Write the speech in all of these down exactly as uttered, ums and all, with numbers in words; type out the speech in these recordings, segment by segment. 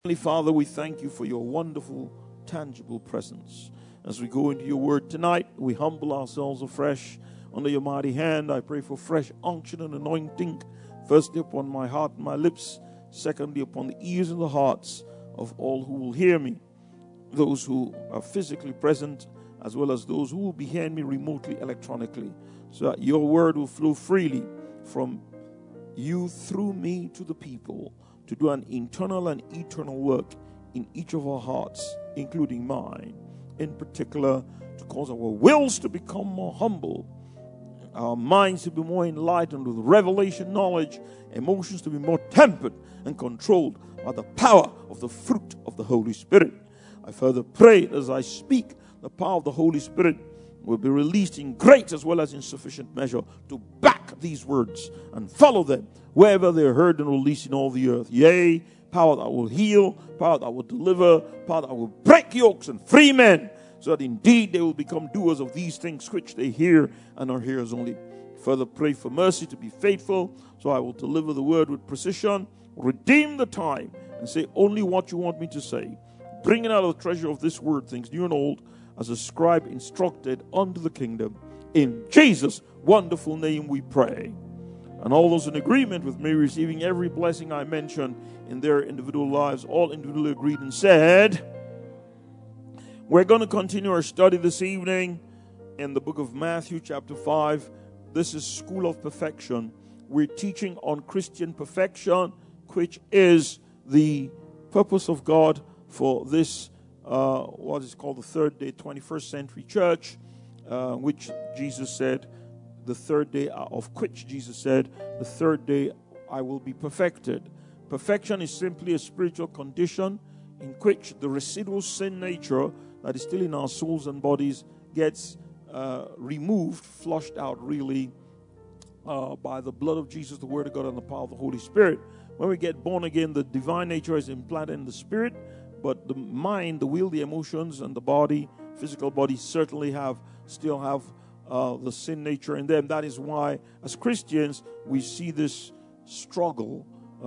Heavenly Father, we thank you for your wonderful, tangible presence. As we go into your word tonight, we humble ourselves afresh under your mighty hand. I pray for fresh unction and anointing, firstly upon my heart and my lips, secondly upon the ears and the hearts of all who will hear me, those who are physically present, as well as those who will be hearing me remotely, electronically, so that your word will flow freely from you through me to the people, to do an internal and eternal work in each of our hearts, including mine. In particular, to cause our wills to become more humble, our minds to be more enlightened with revelation knowledge, emotions to be more tempered and controlled by the power of the fruit of the Holy Spirit. I further pray as I speak, the power of the Holy Spirit will be released in great as well as in sufficient measure to back these words and follow them wherever they are heard and released in all the earth. Yea, power that will heal, power that will deliver, power that will break yokes and free men, so that indeed they will become doers of these things which they hear and are hearers only. Further pray for mercy to be faithful, so I will deliver the word with precision, redeem the time, and say only what you want me to say, bringing out of the treasure of this word things new and old, as a scribe instructed unto the kingdom. In Jesus' wonderful name we pray. And all those in agreement with me receiving every blessing I mentioned in their individual lives, all individually agreed and said, we're going to continue our study this evening in the book of Matthew chapter five. This is School of Perfection. We're teaching on Christian perfection, which is the purpose of God for this Uh, what is called the third day twenty-first century church, uh, which Jesus said, the third day of which Jesus said, the third day I will be perfected. Perfection is simply a spiritual condition in which the residual sin nature that is still in our souls and bodies gets uh, removed, flushed out really uh, by the blood of Jesus, the Word of God, and the power of the Holy Spirit. When we get born again, the divine nature is implanted in the Spirit, but the mind, the will, the emotions, and the body, physical body, certainly have, still have uh, the sin nature in them. That is why, as Christians, we see this struggle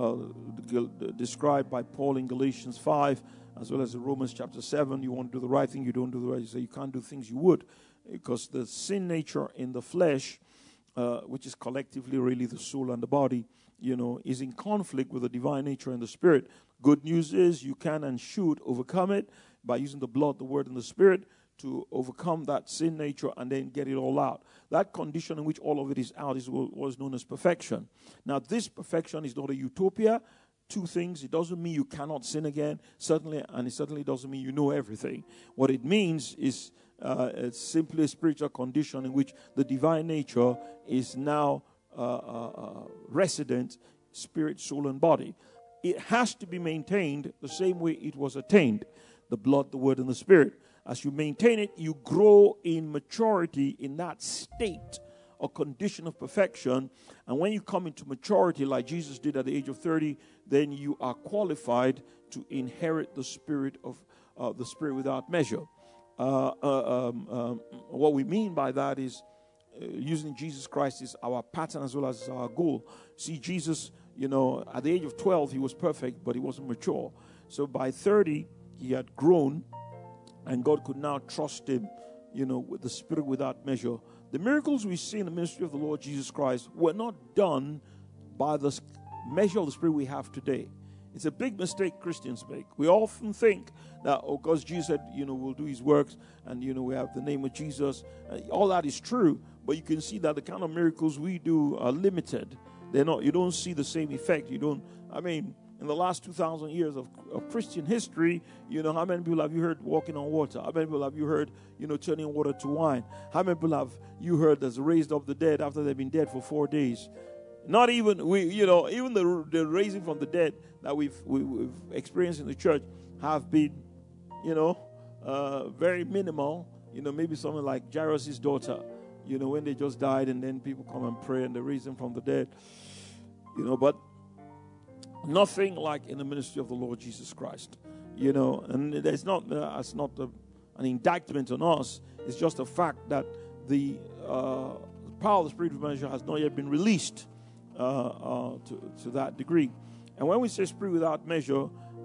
uh, described by Paul in Galatians five, as well as in Romans chapter seven. You want to do the right thing, you don't do the right. You say you can't do things you would, because the sin nature in the flesh, uh, which is collectively really the soul and the body, you know, is in conflict with the divine nature and the Spirit. Good news is you can and should overcome it by using the blood, the Word, and the Spirit to overcome that sin nature and then get it all out. That condition in which all of it is out is what was known as perfection. Now, this perfection is not a utopia. Two things. It doesn't mean you cannot sin again, certainly, and it certainly doesn't mean you know everything. What it means is uh, it's simply a spiritual condition in which the divine nature is now uh, uh, uh, resident, spirit, soul, and body. It has to be maintained the same way it was attained, the blood, the Word, and the Spirit. As you maintain it, you grow in maturity in that state or condition of perfection. And when you come into maturity, like Jesus did at the age of thirty, then you are qualified to inherit the Spirit of uh, the Spirit without measure. Uh, uh, um, um, what we mean by that is uh, using Jesus Christ is our pattern as well as our goal. See, Jesus, you know, at the age of twelve, he was perfect, but he wasn't mature. So by thirty, he had grown, and God could now trust him, you know, with the Spirit without measure. The miracles we see in the ministry of the Lord Jesus Christ were not done by the measure of the Spirit we have today. It's a big mistake Christians make. We often think that, oh, because Jesus said, you know, we'll do his works, and, you know, we have the name of Jesus. Uh, all that is true, but you can see that the kind of miracles we do are limited. They're not, you don't see the same effect. You don't, I mean, in the last two thousand years of, of Christian history, you know, how many people have you heard walking on water? How many people have you heard, you know, turning water to wine? How many people have you heard that's raised up the dead after they've been dead for four days? Not even, we, you know, even the, the raising from the dead that we've, we, we've experienced in the church have been, you know, uh, very minimal. You know, maybe someone like Jairus' daughter, you know, when they just died and then people come and pray and they raise them from the dead. You know, but nothing like in the ministry of the Lord Jesus Christ. You know, and it's not, uh, it's not a, an indictment on us. It's just a fact that the uh, power of the Spirit of measure has not yet been released uh, uh, to, to that degree. And when we say Spirit without measure,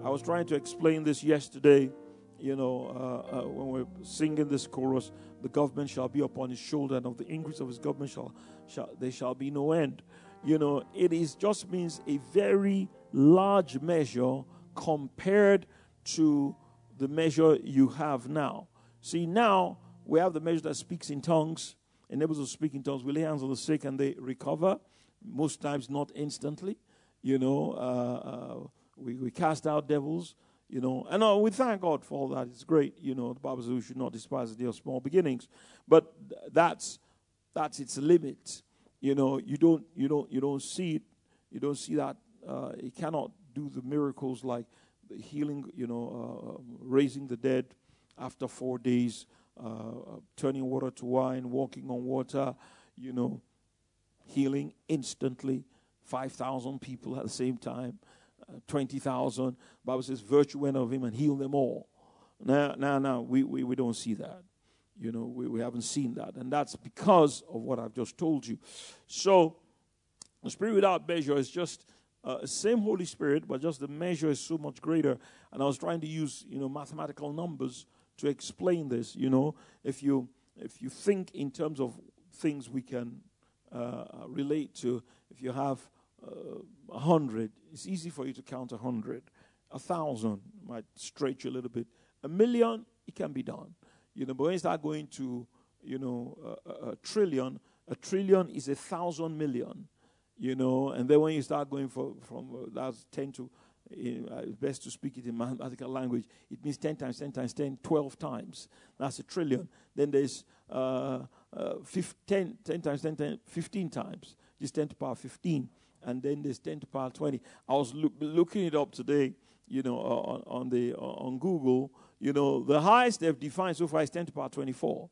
I was trying to explain this yesterday, you know, uh, uh, when we're singing this chorus, the government shall be upon his shoulder, and of the increase of his government shall, shall there shall be no end. You know, it is just means a very large measure compared to the measure you have now. See, now we have the measure that speaks in tongues, enables us to speak in tongues. We lay hands on the sick and they recover, most times not instantly. You know, uh, uh, we, we cast out devils, you know, and uh, we thank God for all that. It's great. You know, the Bible says we should not despise the day of small beginnings, but th- that's that's its limit. You know, you don't you don't you don't see it. You don't see that. Uh, it cannot do the miracles like the healing. You know, uh, raising the dead after four days, uh, turning water to wine, walking on water. You know, healing instantly. Five thousand people at the same time, uh, twenty thousand. Bible says, virtue went of him and healed them all. Now, now, now, we, we, we don't see that. You know, we, we haven't seen that. And that's because of what I've just told you. So, the Spirit without measure is just uh, same Holy Spirit, but just the measure is so much greater. And I was trying to use, you know, mathematical numbers to explain this. You know, if you if you think in terms of things we can uh, relate to, if you have a uh, hundred, it's easy for you to count a hundred. A thousand might stretch you a little bit. A million, it can be done. You know, but when you start going to, you know, a, a, a trillion, a trillion is a thousand million. You know, and then when you start going for, from uh, that's ten to, uh, best to speak it in mathematical language, it means ten times ten times ten, twelve times. That's a trillion. Then there's uh, uh, ten, ten times ten, ten, fifteen times. Just ten to the power fifteen. And then there's ten to the power twenty. I was look, looking it up today, you know, on, on the on Google. You know, the highest they've defined so far is ten to the power twenty-four.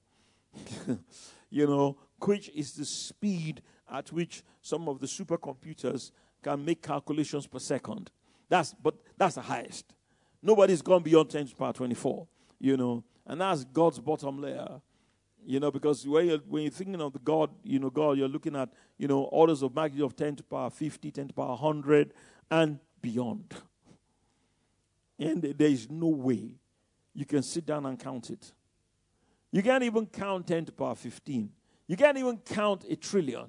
You know, which is the speed at which some of the supercomputers can make calculations per second. That's but that's the highest. Nobody's gone beyond ten to the power twenty-four. You know, and that's God's bottom layer. You know, because when you're, when you're thinking of the God, you know, God, you're looking at, you know, orders of magnitude of ten to the power fifty, ten to the power one hundred, and beyond. And there is no way you can sit down and count it. You can't even count ten to the power fifteen. You can't even count a trillion.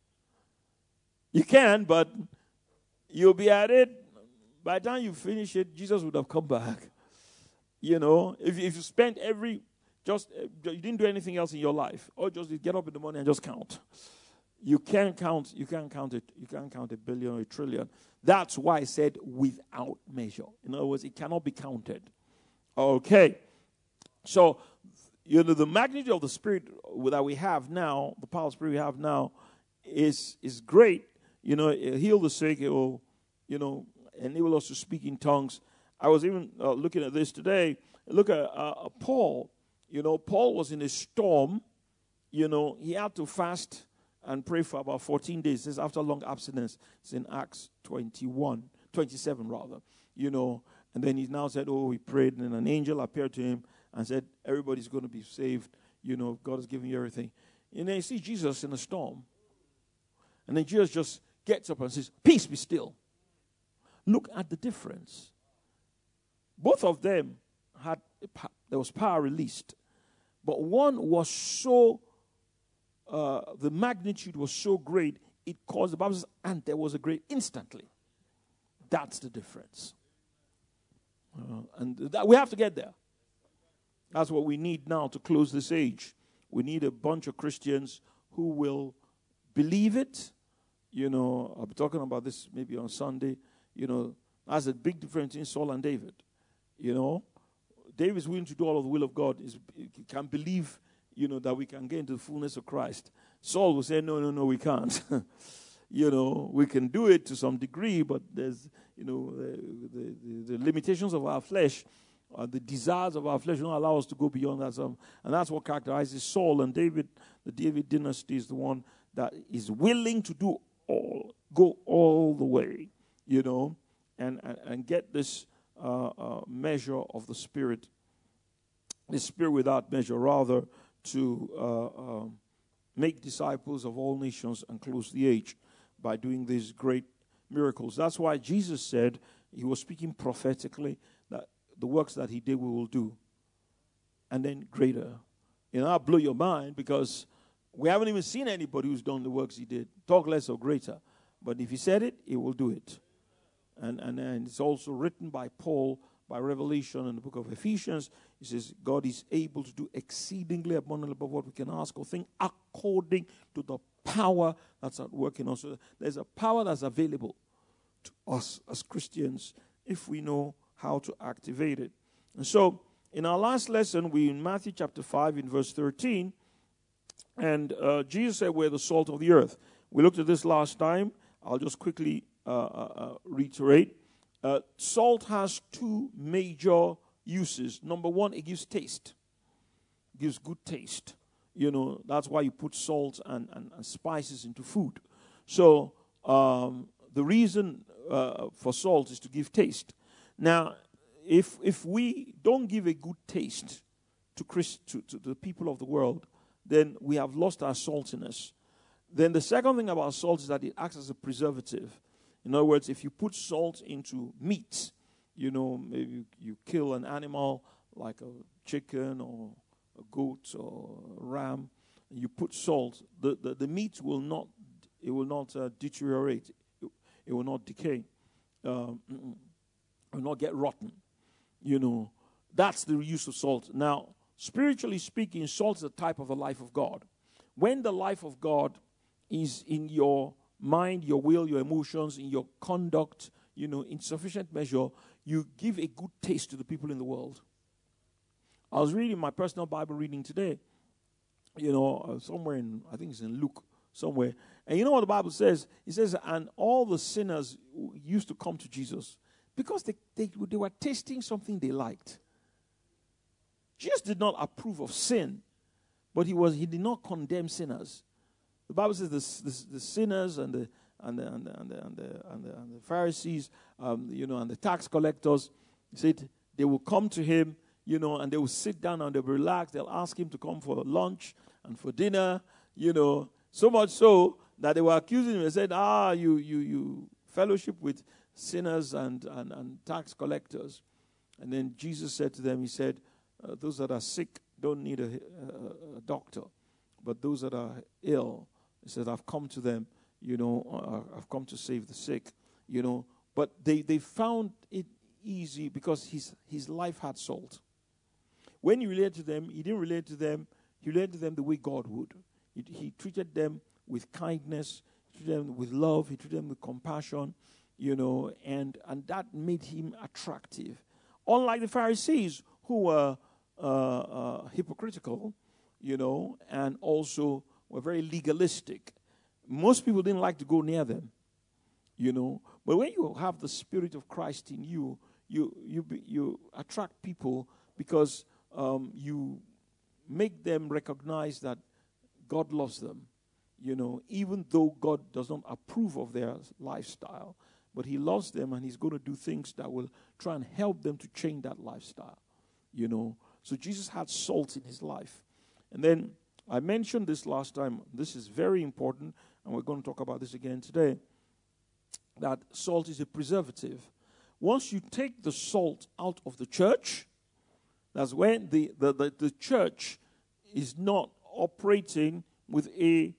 You can, but you'll be at it. By the time you finish it, Jesus would have come back. You know, if, if you spent every... Just, uh, you didn't do anything else in your life. Or just get up in the morning and just count. You can't count, you can't count it, you can't count a billion or a trillion. That's why I said without measure. In other words, it cannot be counted. Okay. So, you know, the magnitude of the Spirit that we have now, the power of the Spirit we have now, is is great. You know, it'll heal the sick, it will, you know, enable us to speak in tongues. I was even uh, looking at this today. Look at uh, Paul. You know, Paul was in a storm. You know, he had to fast and pray for about fourteen days. This is after long abstinence. It's in Acts twenty-one, twenty-seven rather. You know, and then he now said, oh, he prayed, and an angel appeared to him and said, everybody's going to be saved. You know, God is giving you everything. And then you see Jesus in a storm. And then Jesus just gets up and says, peace be still. Look at the difference. Both of them had, there was power released. But one was so, uh, the magnitude was so great, it caused the Bible says, and there was a great instantly. That's the difference. Uh, and that, we have to get there. That's what we need now to close this age. We need a bunch of Christians who will believe it. You know, I'll be talking about this maybe on Sunday. You know, that's a big difference in Saul and David. You know, David is willing to do all of the will of God. He can believe, you know, that we can get into the fullness of Christ. Saul will say, no, no, no, we can't. You know, we can do it to some degree, but there's, you know, the, the, the limitations of our flesh, uh, the desires of our flesh don't allow us to go beyond that. Um, and that's what characterizes Saul. And David, the David dynasty is the one that is willing to do all, go all the way, you know, and, and, and get this uh, uh, measure of the Spirit, the Spirit without measure, rather, to uh, uh, make disciples of all nations and close the age by doing these great miracles. That's why Jesus said, he was speaking prophetically that the works that he did we will do. And then greater. You know, I'll blow your mind because we haven't even seen anybody who's done the works he did. Talk less or greater. But if he said it, he will do it. And, and, and it's also written by Paul, by revelation in the book of Ephesians. He says, God is able to do exceedingly abundantly above what we can ask or think according to the power that's at work in us. So there's a power that's available to us as Christians if we know how to activate it. And so, in our last lesson, we in Matthew chapter five in verse thirteen, and uh, Jesus said, we're the salt of the earth. We looked at this last time. I'll just quickly uh, uh, reiterate. Uh, salt has two major uses. Number one, it gives taste. It gives good taste. You know, that's why you put salt and, and, and spices into food. So, um, the reason uh, for salt is to give taste. Now, if if we don't give a good taste to, Christ, to, to the people of the world, then we have lost our saltiness. Then the second thing about salt is that it acts as a preservative. In other words, if you put salt into meat, you know, maybe you, you kill an animal like a chicken or a goat or a ram, and you put salt, the, the, the meat will not, it will not uh, deteriorate. It, it will not decay. Um, it will not get rotten. You know, that's the use of salt. Now, spiritually speaking, salt is a type of the life of God. When the life of God is in your mind, your will, your emotions, in your conduct, you know, in sufficient measure, you give a good taste to the people in the world. I was reading my personal Bible reading today, you know, uh, somewhere in, I think it's in Luke, somewhere. And you know what the Bible says? It says, and all the sinners used to come to Jesus because they, they, they were tasting something they liked. Jesus did not approve of sin, but he was he did not condemn sinners. The Bible says the, the, the sinners and the and the and the and the, and the, and the, and the Pharisees, um, you know, and the tax collectors, he said they will come to him, you know, and they will sit down and they'll be relaxed. They'll ask him to come for lunch and for dinner, you know, so much so that they were accusing him. They said, ah, you you you fellowship with sinners and, and, and tax collectors. And then Jesus said to them, he said, uh, those that are sick don't need a, a, a doctor, but those that are ill, he said, I've come to them, you know, uh, I've come to save the sick, you know. But they, they found it easy because his, his life had salt. When he related to them, he didn't relate to them, he related to them the way God would. He, he treated them with kindness, he treated them with love, he treated them with compassion, you know, and, and that made him attractive. Unlike the Pharisees, who were uh, uh, hypocritical, you know, and also were very legalistic. Most people didn't like to go near them, you know. But when you have the Spirit of Christ in you, you you be, you attract people because um, you make them recognize that God loves them, you know, even though God does not approve of their lifestyle. But he loves them and he's going to do things that will try and help them to change that lifestyle, you know. So Jesus had salt in his life. And then I mentioned this last time. This is very important, and we're going to talk about this again today, that salt is a preservative. Once you take the salt out of the church, that's when the, the, the, the church is not operating with a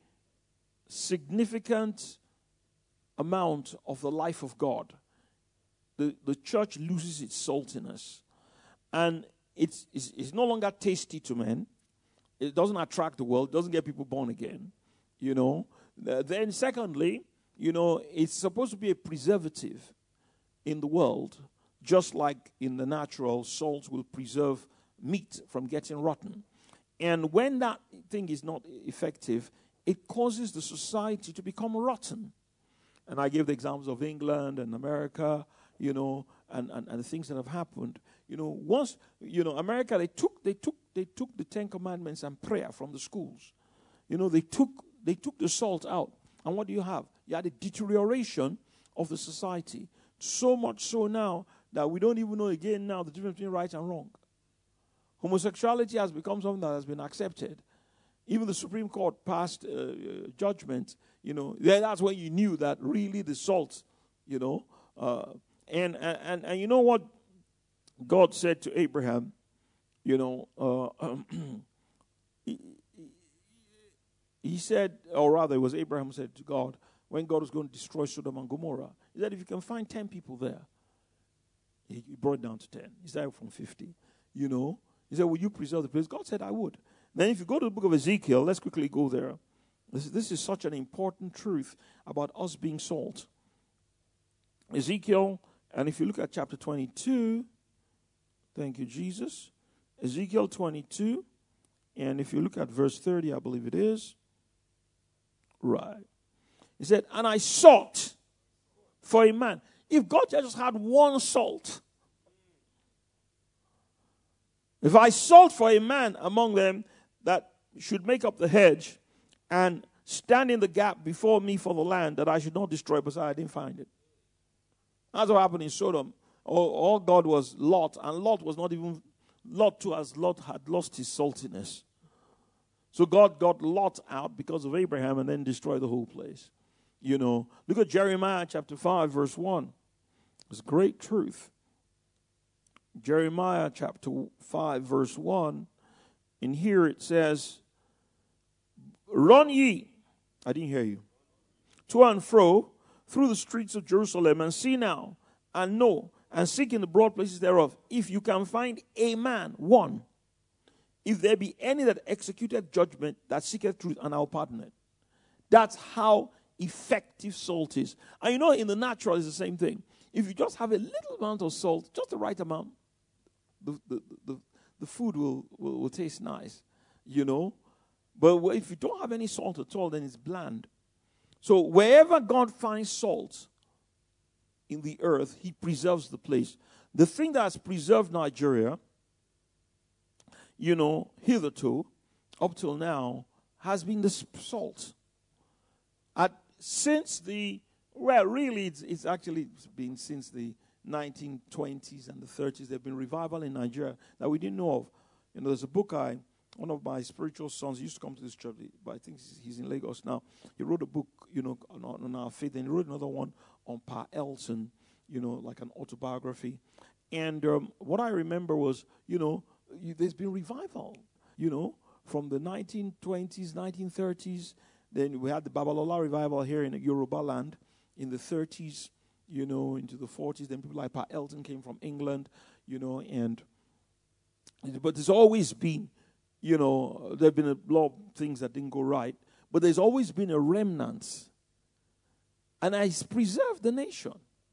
significant amount of the life of God. The, the church loses its saltiness. And it's, it's, it's no longer tasty to men. It doesn't attract the world. It doesn't get people born again, you know. Uh, then secondly, you know, it's supposed to be a preservative in the world, just like in the natural, salt will preserve meat from getting rotten. And when that thing is not effective, it causes the society to become rotten. And I gave the examples of England and America, you know, and, and, and the things that have happened. You know, once, you know, America, they took they took they took the Ten Commandments and prayer from the schools. You know, they took they took the salt out. And what do you have? You had a deterioration of the society. So much so now that we don't even know again now the difference between right and wrong. Homosexuality has become something that has been accepted. Even the Supreme Court passed uh, uh, judgment, you know. Yeah, that's when you knew that really the salt, you know. Uh, and, and, and you know what God said to Abraham? You know, uh, um, he, he said, or rather, it was Abraham who said to God, when God was going to destroy Sodom and Gomorrah, he said, if you can find ten people there, he, he brought it down to ten. He started from fifty. You know, he said, will you preserve the place? God said, I would. Then if you go to the book of Ezekiel, let's quickly go there. This, this is such an important truth about us being salt. Ezekiel, and if you look at chapter twenty-two, thank you, Jesus. Ezekiel twenty-two, and if you look at verse thirty, I believe it is. Right. He said, and I sought for a man. If God just had one salt, if I sought for a man among them that should make up the hedge and stand in the gap before me for the land that I should not destroy, but I didn't find it. That's what happened in Sodom. All, all God was Lot, and Lot was not even, Lot too, as Lot had lost his saltiness. So God got Lot out because of Abraham and then destroyed the whole place. You know, look at Jeremiah chapter five, verse one. It's great truth. Jeremiah chapter five, verse one. In here it says, run ye, I didn't hear you, to and fro through the streets of Jerusalem, and see now, and know, and seek in the broad places thereof, if you can find a man, one, if there be any that executed judgment, that seeketh truth, and I'll pardon it. That's how effective salt is. And you know, in the natural, it's the same thing. If you just have a little amount of salt, just the right amount, the, the, the, the food will, will, will taste nice, you know. But if you don't have any salt at all, then it's bland. So wherever God finds salt in the earth, he preserves the place. The thing that has preserved Nigeria, you know, hitherto, up till now, has been the salt. At, since the, well, really, it's, it's actually been since the nineteen twenties and the thirties. There have been revival in Nigeria that we didn't know of. You know, there's a book I, one of my spiritual sons used to come to this church, but I think he's in Lagos now. He wrote a book, you know, on, on our faith, and he wrote another one on Pa Elton, you know, like an autobiography. And um, what I remember was, you know, you, there's been revival, you know, from the nineteen twenties, nineteen thirties. Then we had the Babalola revival here in Yoruba land in the thirties, you know, into the forties. Then people like Pa Elton came from England, you know, and, but there's always been, you know, there have been a lot of things that didn't go right, but there's always been a remnant. And it's preserved the nation.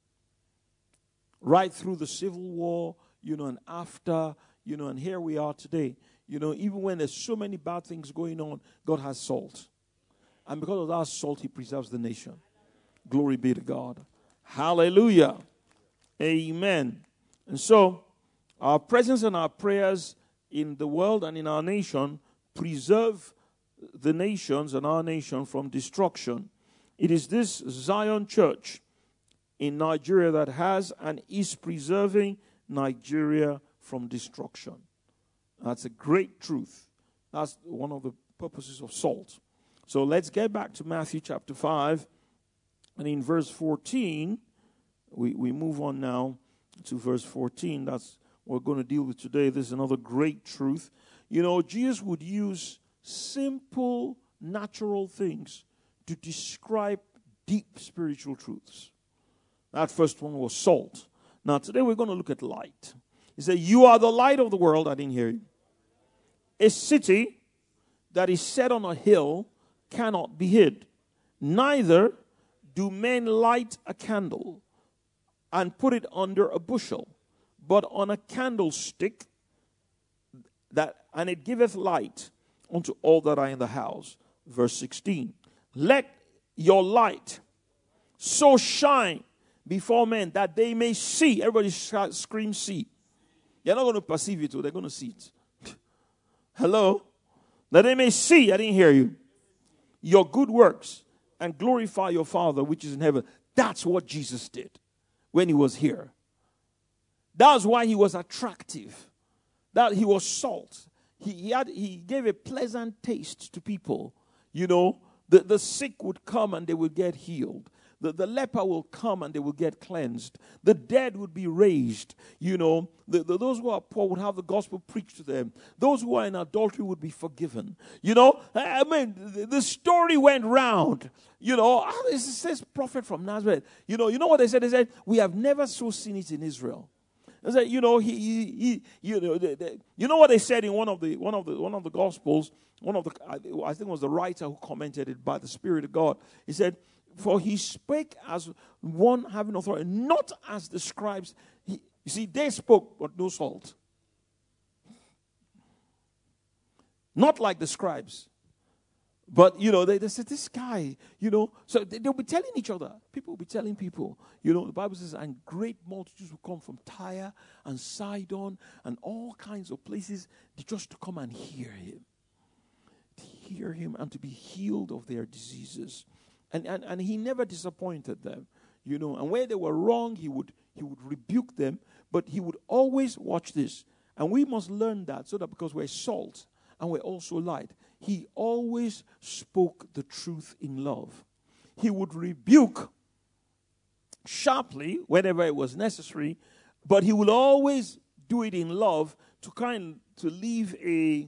Right through the Civil War, you know, and after, you know, and here we are today. You know, even when there's so many bad things going on, God has salt. And because of that salt, he preserves the nation. Glory be to God. Hallelujah. Amen. And so, our presence and our prayers in the world and in our nation preserve the nations and our nation from destruction. It is this Zion Church in Nigeria that has and is preserving Nigeria from destruction. That's a great truth. That's one of the purposes of salt. So let's get back to Matthew chapter five. And in verse fourteen, we, we move on now to verse fourteen. That's what we're going to deal with today. This is another great truth. You know, Jesus would use simple, natural things to describe deep spiritual truths. That first one was salt. Now, today we're going to look at light. He said, you are the light of the world. I didn't hear you. A city that is set on a hill cannot be hid. Neither do men light a candle and put it under a bushel, but on a candlestick, that and it giveth light unto all that are in the house. Verse sixteen. Let your light so shine before men that they may see. Everybody sh- scream, see. You're not going to perceive it, they're going to see it. Hello? That they may see, I didn't hear you, your good works and glorify your Father which is in heaven. That's what Jesus did when he was here. That's why he was attractive. That he was salt. He, he had he gave a pleasant taste to people. You know, the, the sick would come and they would get healed. the, the leper will come and they will get cleansed. The dead would be raised. You know, the, the, those who are poor would have the gospel preached to them. Those who are in adultery would be forgiven. You know, I mean, the, the story went round. You know, it says prophet from Nazareth. You know, you know what they said? They said, we have never so seen it in Israel. They said, you know, he, he, he you know, they, they, you know what they said in one of the one of the one of the Gospels. One of the, I think it was the writer who commented it by the Spirit of God. He said, "For he spake as one having authority, not as the scribes." He, you see, they spoke, but no salt. Not like the scribes. But, you know, they, they said, this guy, you know, so they, they'll be telling each other. People will be telling people, you know, the Bible says, and great multitudes will come from Tyre and Sidon and all kinds of places just to come and hear him. To hear him and to be healed of their diseases. And, and, and he never disappointed them, you know. And where they were wrong, he would, he would rebuke them. But he would always watch this. And we must learn that so that because we're salt and we're also light, he always spoke the truth in love. He would rebuke sharply whenever it was necessary, but he would always do it in love to kind to leave a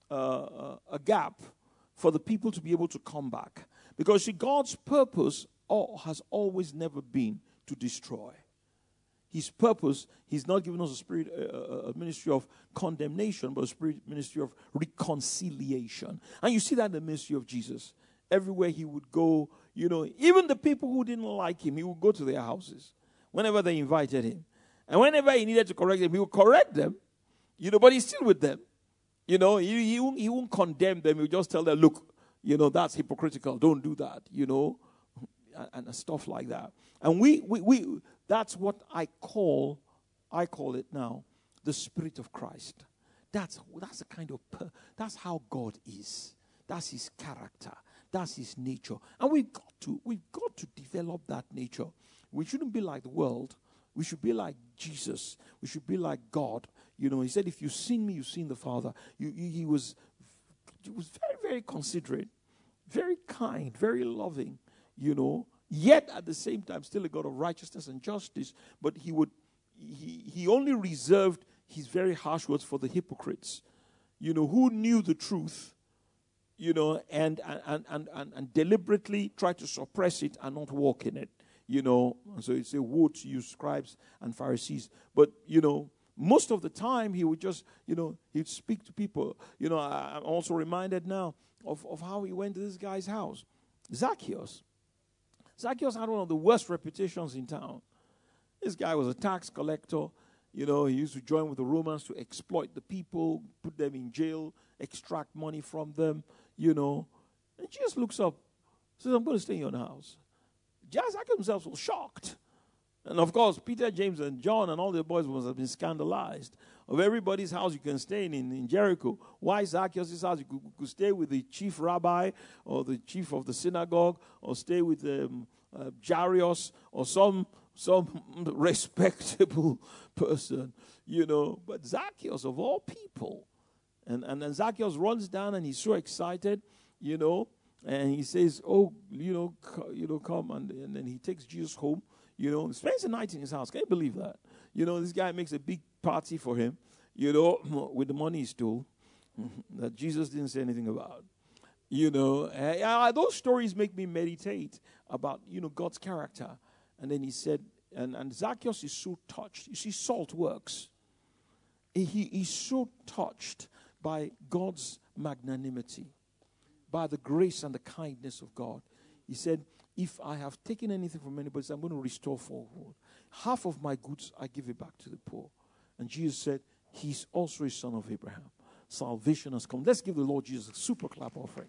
uh, a gap for the people to be able to come back. Because see, God's purpose all, has always never been to destroy. His purpose, he's not given us a spirit, uh, a ministry of condemnation, but a spirit ministry of reconciliation. And you see that in the ministry of Jesus. Everywhere he would go, you know, even the people who didn't like him, he would go to their houses whenever they invited him. And whenever he needed to correct them, he would correct them, you know, but he's still with them. You know, he, he, won't, he won't condemn them. He would just tell them, look, you know, that's hypocritical. Don't do that, you know, and, and stuff like that. And we, we, we, that's what I call, I call it now, the Spirit of Christ. That's that's the kind of, per, that's how God is. That's his character. That's his nature. And we've got to, we've got to develop that nature. We shouldn't be like the world. We should be like Jesus. We should be like God. You know, he said, if you've seen me, you've seen the Father. You, you, he was, he was very, very considerate, very kind, very loving, you know. Yet at the same time, still a God of righteousness and justice. But he would, he, he only reserved his very harsh words for the hypocrites, you know, who knew the truth, you know, and and and and, and deliberately tried to suppress it and not walk in it, you know. And so it's a woe to you, scribes and Pharisees. But you know, most of the time he would just, you know, he'd speak to people. You know, I, I'm also reminded now of of how he went to this guy's house, Zacchaeus. Zacchaeus had one of the worst reputations in town. This guy was a tax collector. You know, he used to join with the Romans to exploit the people, put them in jail, extract money from them, you know. And Jesus looks up, says, I'm going to stay in your house. Zacchaeus himself was shocked. And of course, Peter, James, and John and all the boys must have been scandalized. Of everybody's house you can stay in, in, in Jericho, why Zacchaeus' house? You could, could stay with the chief rabbi or the chief of the synagogue or stay with um, uh, Jairus or some some respectable person, you know. But Zacchaeus, of all people, and, and then Zacchaeus runs down and he's so excited, you know, and he says, oh, you know, c- you know, come. And, and then he takes Jesus home. You know, spends the night in his house. Can you believe that? You know, this guy makes a big party for him, you know, with the money he stole, that Jesus didn't say anything about. You know, uh, those stories make me meditate about, you know, God's character. And then he said, and, and Zacchaeus is so touched. You see, salt works. He, he's so touched by God's magnanimity, by the grace and the kindness of God. He said, if I have taken anything from anybody, I'm going to restore fourfold. Half of my goods, I give it back to the poor. And Jesus said, he's also a son of Abraham. Salvation has come. Let's give the Lord Jesus a super clap offering.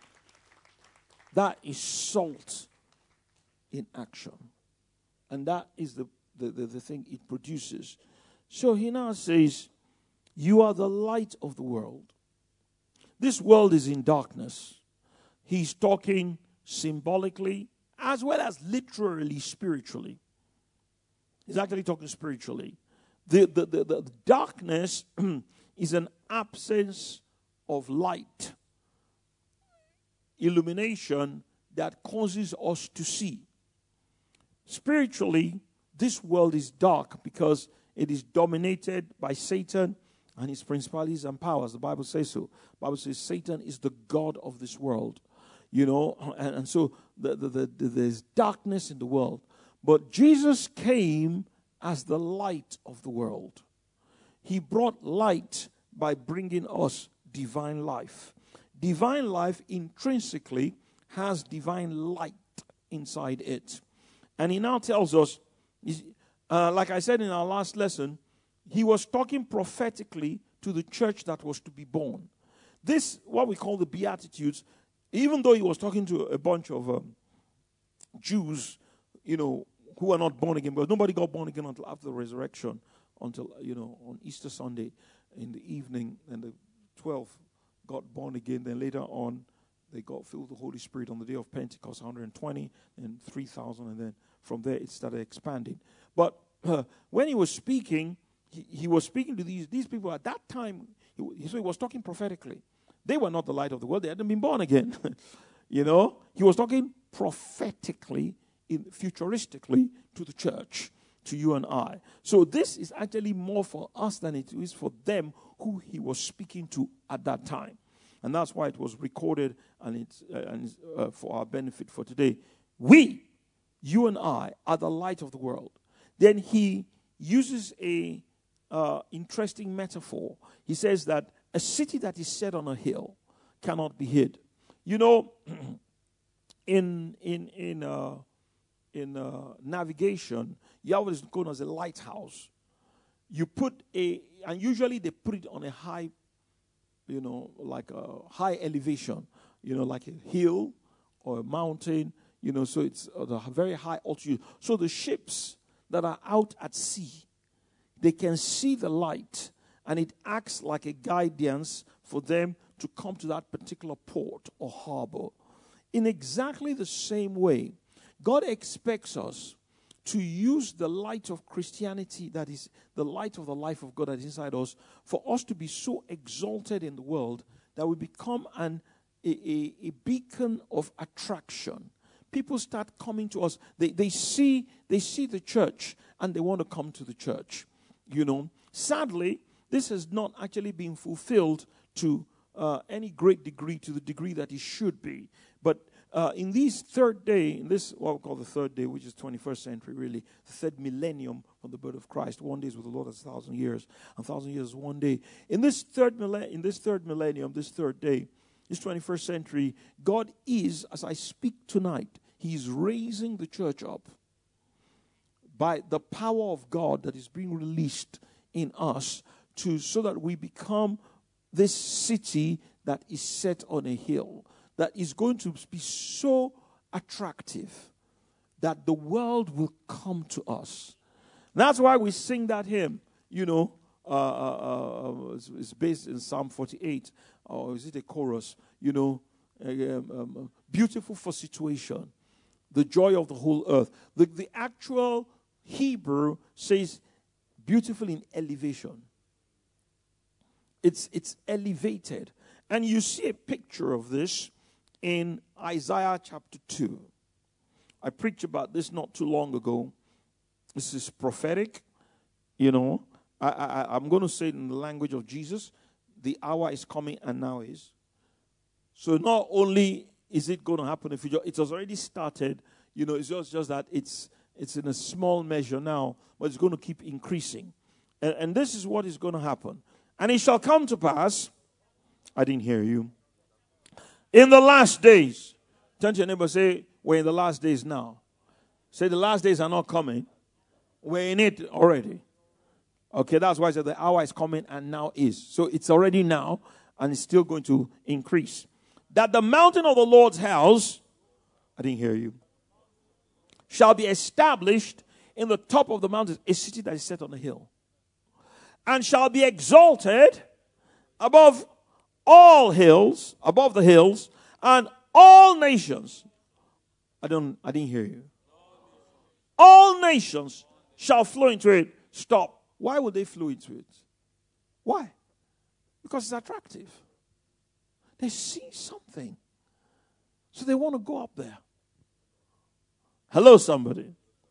That is salt in action. And that is the, the, the, the thing it produces. So he now says, you are the light of the world. This world is in darkness. He's talking symbolically as well as literally, spiritually. He's actually talking spiritually. The, the, the, the darkness is an absence of light, illumination that causes us to see. spiritually, this world is dark because it is dominated by Satan and his principalities and powers. The Bible says so. The Bible says Satan is the god of this world. You know, and, and so the, the, the, the, there's darkness in the world. But Jesus came as the light of the world. He brought light by bringing us divine life. Divine life intrinsically has divine light inside it. And he now tells us, uh, like I said in our last lesson, he was talking prophetically to the church that was to be born. This, what we call the Beatitudes, even though he was talking to a bunch of um, Jews, you know, who are not born again, because nobody got born again until after the resurrection, until, you know, on Easter Sunday in the evening, and the twelve got born again. Then later on, they got filled with the Holy Spirit on the day of Pentecost, one hundred twenty, and three thousand, and then from there it started expanding. But uh, when he was speaking, he, he was speaking to these, these people at that time, he, so he was talking prophetically. They were not the light of the world. They hadn't been born again. You know, he was talking prophetically, in, futuristically to the church, to you and I. So this is actually more for us than it is for them who he was speaking to at that time. And that's why it was recorded, and it's, uh, and it's uh, for our benefit for today. We, you and I, are the light of the world. Then he uses a uh, interesting metaphor. He says that a city that is set on a hill cannot be hid. You know, in in in uh, in uh, navigation, you have what is known as a lighthouse. You put a, and usually they put it on a high, you know, like a high elevation, you know, like a hill or a mountain, you know, so it's at a very high altitude. So the ships that are out at sea, they can see the light, and it acts like a guidance for them to come to that particular port or harbor. In exactly the same way, God expects us to use the light of Christianity, that is the light of the life of God that is inside us, for us to be so exalted in the world that we become an, a, a, a beacon of attraction. People start coming to us. They, they see they see the church, and they want to come to the church. You know, sadly, this has not actually been fulfilled to uh, any great degree, to the degree that it should be. But uh, in this third day, in this what we call the third day, which is twenty-first century, really, the third millennium from the birth of Christ. One day is with the Lord as a thousand years, and a thousand years is one day. In this third millenn- in this third millennium, this third day, this twenty-first century, God is, as I speak tonight, He's raising the church up by the power of God that is being released in us, to so that we become this city that is set on a hill, that is going to be so attractive that the world will come to us. That's why we sing that hymn, you know, uh, uh, uh, it's, it's based in Psalm forty-eight, or is it a chorus, you know, um, um, beautiful for situation, the joy of the whole earth. The, the actual Hebrew says beautiful in elevation. It's it's elevated. And you see a picture of this in Isaiah chapter two. I preached about this not too long ago. This is prophetic. You know, I, I, I'm going to say it in the language of Jesus. The hour is coming, and now is. So not only is it going to happen in the future, it has already started. You know, it's just, just that it's it's in a small measure now, but it's going to keep increasing. And, and this is what is going to happen. And it shall come to pass, I didn't hear you, in the last days. Turn to your neighbor, say, we're in the last days now. Say, the last days are not coming. We're in it already. Okay, that's why I said the hour is coming and now is. So it's already now, and it's still going to increase. That the mountain of the Lord's house, I didn't hear you, shall be established in the top of the mountains, a city that is set on a hill, and shall be exalted above all hills, above the hills, and all nations. I don't, I didn't hear you. All nations shall flow into it. Stop. Why would they flow into it? Why? Because it's attractive. They see something. So they want to go up there. Hello, somebody.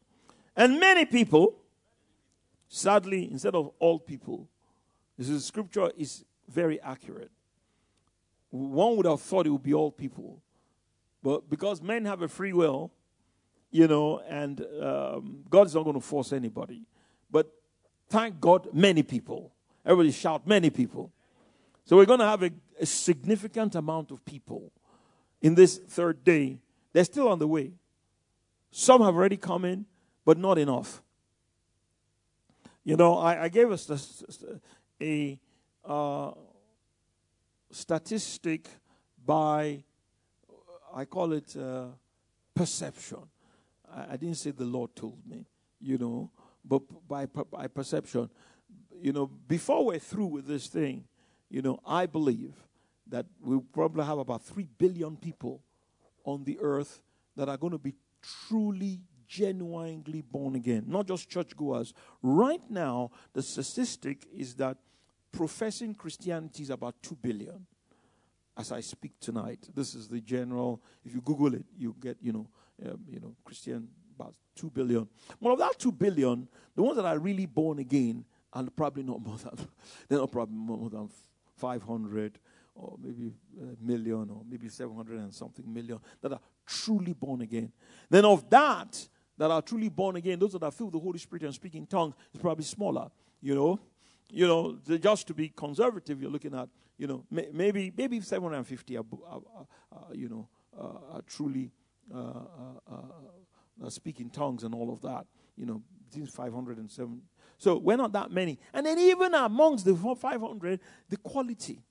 And many people, sadly, instead of all people, this is, scripture is very accurate. One would have thought it would be all people. But because men have a free will, you know, and um, God is not going to force anybody. But thank God, many people. Everybody shout, many people. So we're going to have a, a significant amount of people in this third day. They're still on the way. Some have already come in, but not enough. You know, I, I gave us a, a uh, statistic by, I call it uh, perception. I, I didn't say the Lord told me, you know, but by, by perception. You know, before we're through with this thing, you know, I believe that we'll probably have about three billion people on the earth that are going to be truly, genuinely born again. Not just churchgoers. Right now, the statistic is that professing Christianity is about two billion. As I speak tonight, this is the general. If you Google it, you get, you know, um, you know, Christian about two billion. Well, of that two billion, the ones that are really born again are probably not more than they're not probably more than five hundred or maybe a million or maybe seven hundred and something million that are truly born again. Then of that that are truly born again, those that are filled with the Holy Spirit and speak in tongues is probably smaller. You know, you know, just to be conservative, you're looking at, you know, may, maybe maybe seven hundred fifty are, are, are, are you know, uh, are truly uh, uh, uh, speak in tongues and all of that. You know, between five hundred and seven. So we're not that many. And then even amongst the five hundred, the quality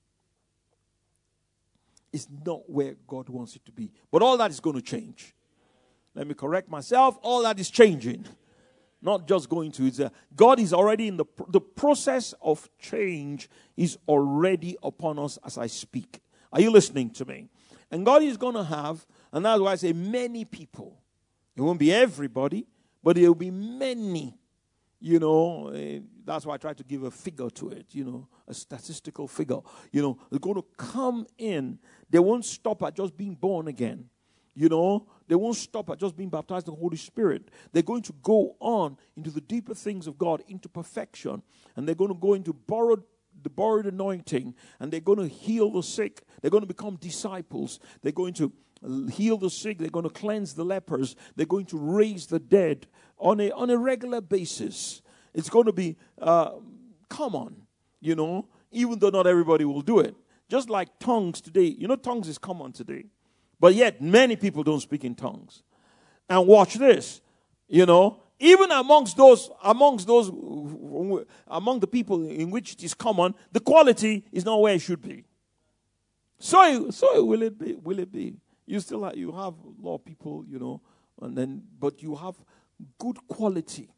is not where God wants it to be. But all that is going to change. Let me correct myself. All that is changing. Not just going to. It's a, God is already in the, the process of change is already upon us as I speak. Are you listening to me? And God is going to have, and that's why I say many people. It won't be everybody, but there will be many. You know, uh, that's why I try to give a figure to it, you know, a statistical figure. You know, they're going to come in. They won't stop at just being born again. You know, they won't stop at just being baptized in the Holy Spirit. They're going to go on into the deeper things of God, into perfection. And they're going to go into borrowed, the borrowed anointing. And they're going to heal the sick. They're going to become disciples. They're going to heal the sick. They're going to cleanse the lepers. They're going to raise the dead on a on a regular basis. It's going to be uh, common, you know, even though not everybody will do it. Just like tongues today. You know, tongues is common today. But yet, many people don't speak in tongues. And watch this, you know, even amongst those, amongst those, among the people in which it is common, the quality is not where it should be. So, so will it be? Will it be? You still have, you have a lot of people, you know, and then, but you have good quality,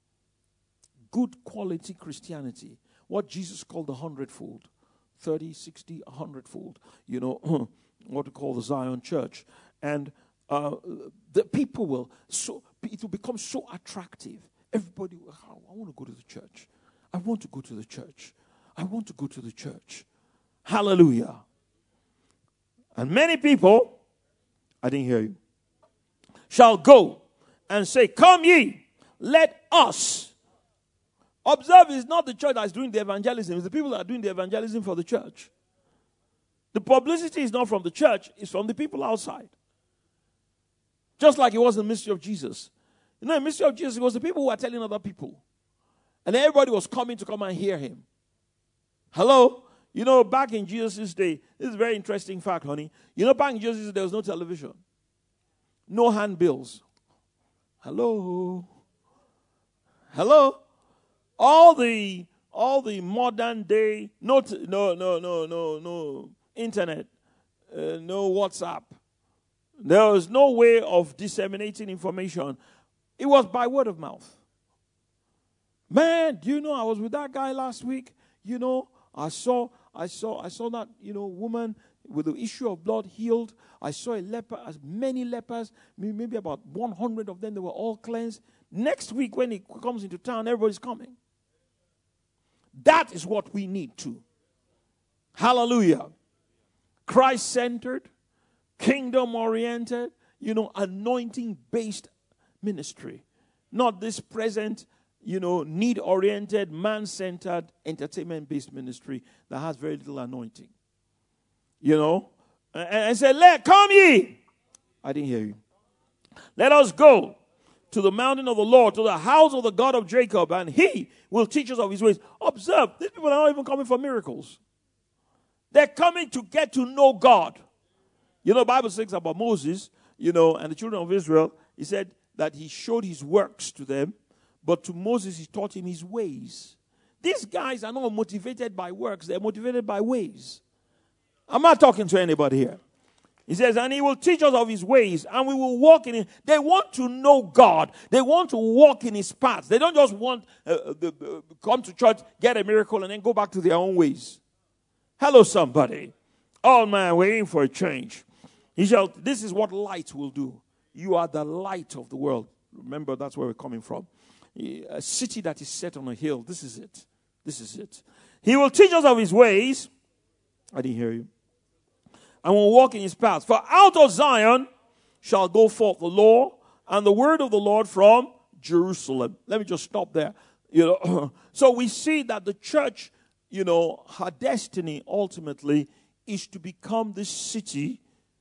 good quality Christianity. What Jesus called the hundredfold, thirty, sixty, a hundredfold. You know, what we call the Zion Church, and uh, the people will so it will become so attractive. Everybody will, oh, I want to go to the church. I want to go to the church. I want to go to the church. Hallelujah. And many people, I didn't hear you, shall go and say, come ye, let us. Observe, it's not the church that's doing the evangelism. It's the people that are doing the evangelism for the church. The publicity is not from the church. It's from the people outside. Just like it was in the ministry of Jesus. You know, in the ministry of Jesus, it was the people who were telling other people. And everybody was coming to come and hear him. Hello? You know, back in Jesus' day, this is a very interesting fact, honey. You know, back in Jesus' day, there was no television. No handbills. Hello? Hello? All the all the modern day, no, t- no, no, no, no, no internet, uh, no WhatsApp. There was no way of disseminating information. It was by word of mouth. Man, do you know I was with that guy last week? You know, I saw, I saw, I saw that, you know, woman with the issue of blood healed. I saw a leper, as many lepers, maybe about one hundred of them, they were all cleansed. Next week when he comes into town, everybody's coming. That is what we need to. Hallelujah. Christ-centered, kingdom-oriented, you know, anointing-based ministry. Not this present, you know, need-oriented, man-centered, entertainment-based ministry that has very little anointing. You know? And, and say, let, come ye. I didn't hear you. Let us go to the mountain of the Lord, to the house of the God of Jacob, and he will teach us of his ways. Observe, these people are not even coming for miracles. They're coming to get to know God. You know, the Bible says about Moses, you know, and the children of Israel, he said that he showed his works to them, but to Moses he taught him his ways. These guys are not motivated by works, they're motivated by ways. I'm not talking to anybody here. He says, and he will teach us of his ways, and we will walk in it. They want to know God. They want to walk in his paths. They don't just want uh, the, uh, come to church, get a miracle, and then go back to their own ways. Hello, somebody. Oh, man, we're in for a change. He shall, this is what light will do. You are the light of the world. Remember, that's where we're coming from. A city that is set on a hill. This is it. This is it. He will teach us of his ways. I didn't hear you. And will walk in his paths. For out of Zion shall go forth the law and the word of the Lord from Jerusalem. Let me just stop there. You know, so we see that the church, you know, her destiny ultimately is to become this city,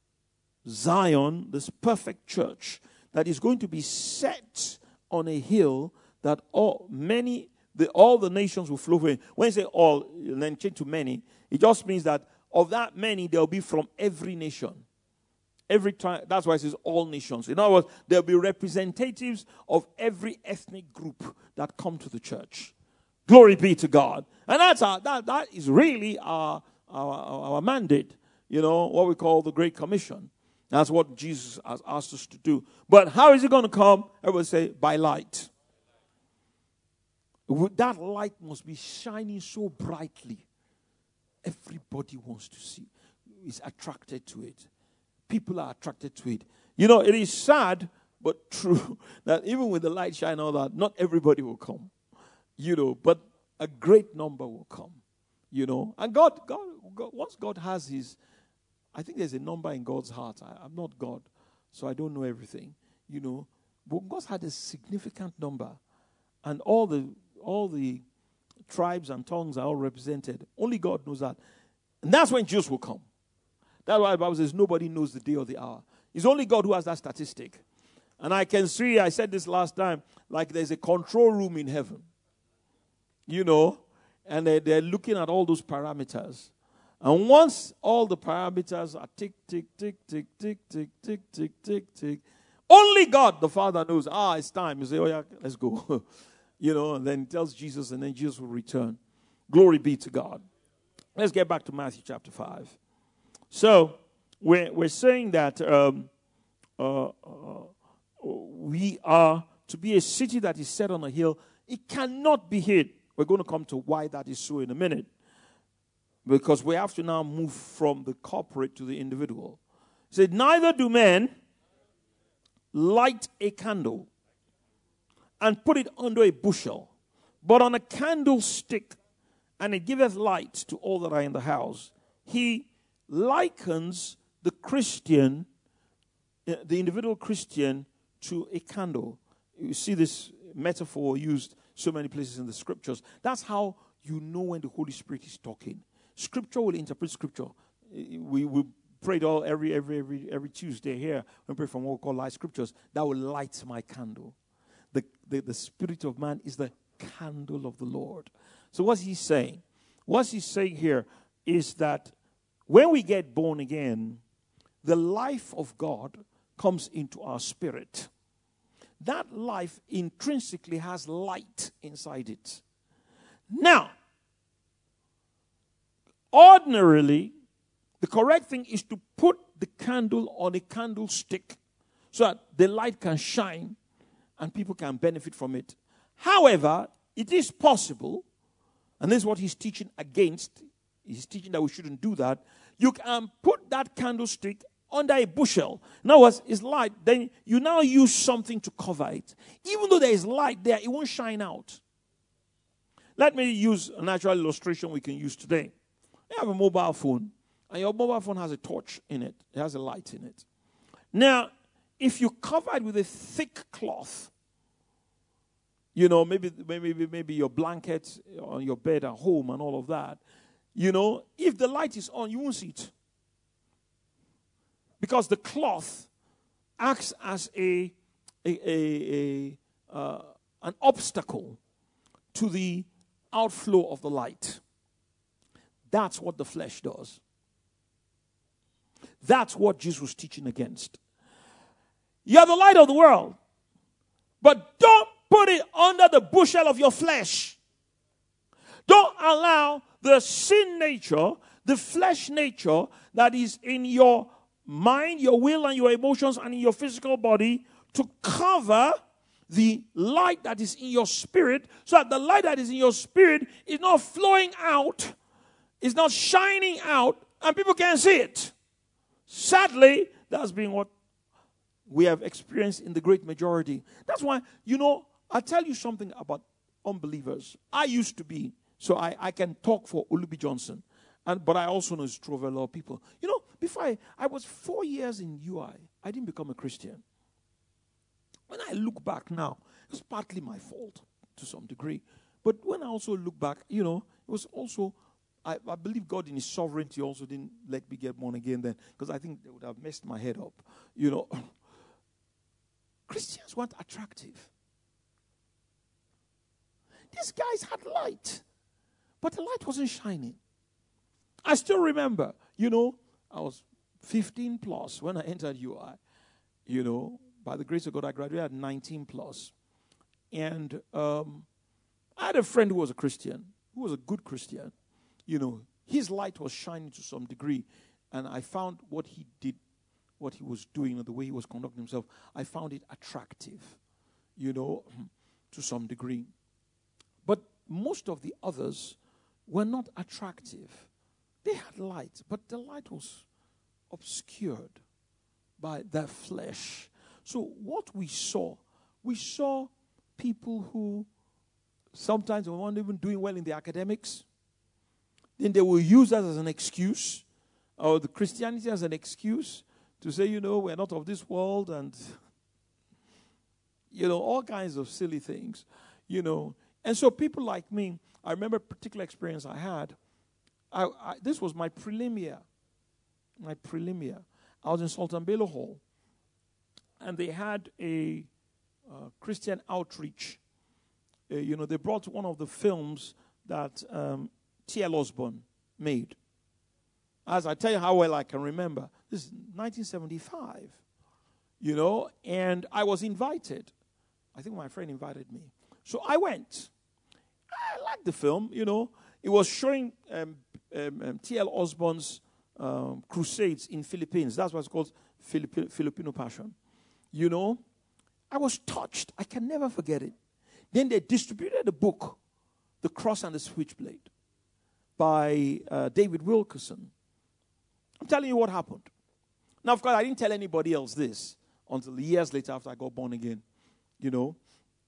Zion, this perfect church that is going to be set on a hill that all many, the, all the nations will flow in. When you say all, and then change to many, it just means that of that many, there will be from every nation. Every time, that's why it says all nations. In other words, there will be representatives of every ethnic group that come to the church. Glory be to God. And that's our, that, that is really our, our, our mandate. You know, what we call the Great Commission. That's what Jesus has asked us to do. But how is it going to come? Everybody say, by light. That light must be shining so brightly. Everybody wants to see, is attracted to it. People are attracted to it. You know, it is sad, but true, that even with the light shine all that, not everybody will come. You know, but a great number will come. You know, and God, God, God once God has his, I think there's a number in God's heart. I, I'm not God, so I don't know everything. You know, but God had a significant number, and all the all the tribes and tongues are all represented. Only God knows that. And that's when Jesus will come. That's why the Bible says nobody knows the day or the hour. It's only God who has that statistic. And I can see, I said this last time, like there's a control room in heaven. You know, and they, they're looking at all those parameters. And once all the parameters are tick, tick, tick, tick, tick, tick, tick, tick, tick, tick, only God, the Father, knows, ah, it's time. You say, oh yeah, let's go. You know, and then he tells Jesus, and then Jesus will return. Glory be to God. Let's get back to Matthew chapter five. So, we're, we're saying that um, uh, uh, we are to be a city that is set on a hill. It cannot be hid. We're going to come to why that is so in a minute. Because we have to now move from the corporate to the individual. He said, neither do men light a candle and put it under a bushel, but on a candlestick, and it giveth light to all that are in the house. He likens the Christian, the individual Christian, to a candle. You see this metaphor used so many places in the scriptures. That's how you know when the Holy Spirit is talking. Scripture will interpret scripture. We we pray it all every every every every Tuesday here. We pray from what we call light scriptures. That will light my candle. The, the, the spirit of man is the candle of the Lord. So what's he saying? What he's saying here is that when we get born again, the life of God comes into our spirit. That life intrinsically has light inside it. Now, ordinarily, the correct thing is to put the candle on a candlestick so that the light can shine and people can benefit from it. However, it is possible, and this is what he's teaching against. He's teaching that we shouldn't do that. You can put that candlestick under a bushel. In other words, it's light. Then you now use something to cover it. Even though there is light there, it won't shine out. Let me use a natural illustration we can use today. You have a mobile phone, and your mobile phone has a torch in it. It has a light in it. Now, if you cover it with a thick cloth, You know, maybe, maybe, maybe your blanket on your bed at home and all of that. You know, if the light is on, you won't see it. Because the cloth acts as a, a, a, a uh, an obstacle to the outflow of the light. That's what the flesh does. That's what Jesus was teaching against. You are the light of the world, but don't put it under the bushel of your flesh. Don't allow the sin nature, the flesh nature that is in your mind, your will, and your emotions, and in your physical body to cover the light that is in your spirit, so that the light that is in your spirit is not flowing out, is not shining out, and people can't see it. Sadly, that's been what we have experienced in the great majority. That's why, you know, I'll tell you something about unbelievers. I used to be, so I, I can talk for Olubi Johnson, and but I also know it's true of a lot of people. You know, before I, I was four years in U I, I didn't become a Christian. When I look back now, it was partly my fault to some degree. But when I also look back, you know, it was also, I, I believe God in His sovereignty also didn't let me get born again then, because I think they would have messed my head up. You know, Christians weren't attractive. These guys had light, but the light wasn't shining. I still remember, you know, I was fifteen plus when I entered U I, you know. By the grace of God, I graduated at nineteen plus. And um, I had a friend who was a Christian, who was a good Christian. You know, his light was shining to some degree. And I found what he did, what he was doing, the way he was conducting himself, I found it attractive, you know, to some degree. But most of the others were not attractive. They had light, but the light was obscured by their flesh. So what we saw, we saw people who sometimes weren't even doing well in the academics. Then they will use that as an excuse, or the Christianity as an excuse to say, you know, we're not of this world, and, you know, all kinds of silly things, you know. And so people like me, I remember a particular experience I had. I, I, this was my prelim year. My prelim year. I was in Sultan Bello Hall. And they had a uh, Christian outreach. Uh, you know, they brought one of the films that um, T L Osborne made. As I tell you how well I can remember, this is nineteen seventy-five, you know, and I was invited. I think my friend invited me. So I went. I liked the film, you know. It was showing um, um, um, T L Osborne's um, crusades in Philippines. That's what's called Filipino, Filipino Passion. You know, I was touched. I can never forget it. Then they distributed a book, The Cross and the Switchblade, by uh, David Wilkerson. I'm telling you what happened. Now, of course, I didn't tell anybody else this until years later after I got born again. You know,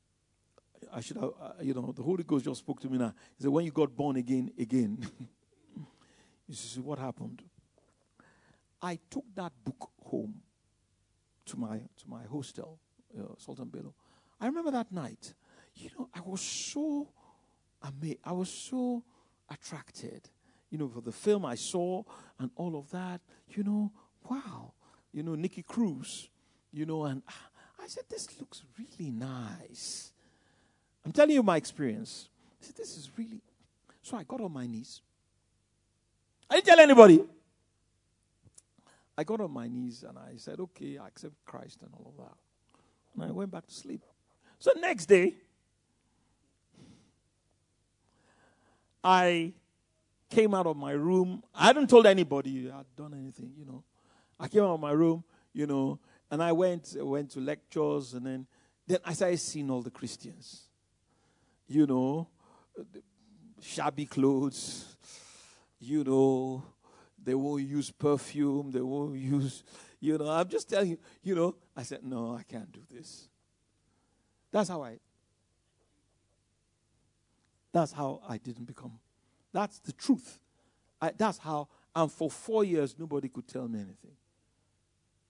I should have, uh, you know, the Holy Ghost just spoke to me now. He said, when you got born again, again, you see what happened. I took that book home to my to my hostel, uh, Sultan Bello. I remember that night. You know, I was so amazed. I was so attracted, you know, for the film I saw and all of that. You know, wow. You know, Nikki Cruz, you know, and I said, this looks really nice. I'm telling you my experience. I said, this is really... So I got on my knees. I didn't tell anybody. I got on my knees and I said, okay, I accept Christ and all of that. And I went back to sleep. So next day, I came out of my room. I hadn't told anybody I had done anything, you know. I came out of my room, you know, and I went went to lectures, and then, then I started seeing all the Christians. You know, shabby clothes, you know, they won't use perfume, they won't use, you know, I'm just telling you, you know, I said, no, I can't do this. That's how I, that's how I didn't become, that's the truth. I, that's how, and for four years, nobody could tell me anything.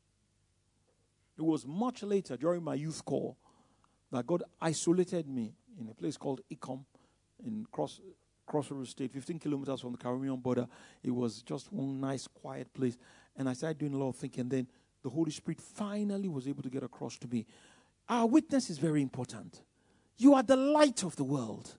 It was much later, during my youth call, that God isolated me in a place called Icom in Cross Cross River State, fifteen kilometers from the Cameroonian border. It was just one nice, quiet place. And I started doing a lot of thinking. Then the Holy Spirit finally was able to get across to me. Our witness is very important. You are the light of the world.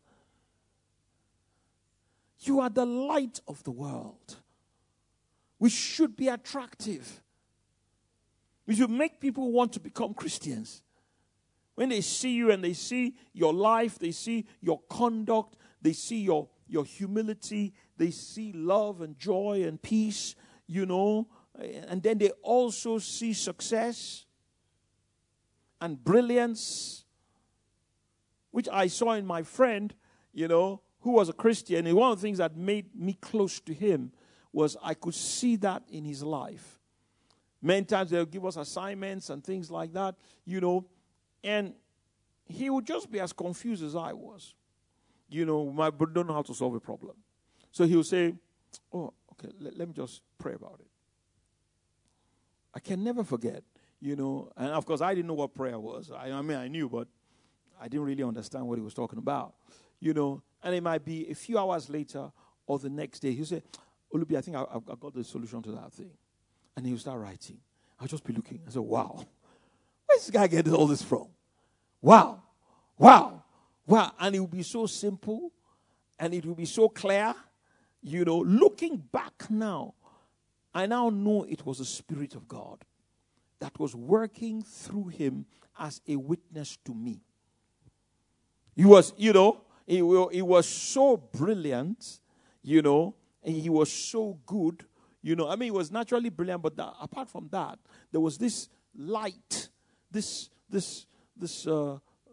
You are the light of the world. We should be attractive. We should make people want to become Christians. When they see you and they see your life, they see your conduct, they see your, your humility, they see love and joy and peace, you know, and then they also see success and brilliance, which I saw in my friend, you know, who was a Christian. And one of the things that made me close to him was I could see that in his life. Many times they'll give us assignments and things like that, you know, and he would just be as confused as I was. You know, my brother don't know how to solve a problem. So he would say, oh, okay, let, let me just pray about it. I can never forget, you know, and of course I didn't know what prayer was. I, I mean, I knew, but I didn't really understand what he was talking about, you know, and it might be a few hours later or the next day, he'll say, Olubi, I think I, I got the solution to that thing. And he'll start writing. I'll just be looking. I say, wow, where's this guy getting all this from? Wow, wow, wow. And it will be so simple and it will be so clear. You know, looking back now, I now know it was the Spirit of God that was working through him as a witness to me. He was, you know, he, he was so brilliant, you know, and he was so good. You know, I mean, he was naturally brilliant, but that, apart from that, there was this light, this this this uh,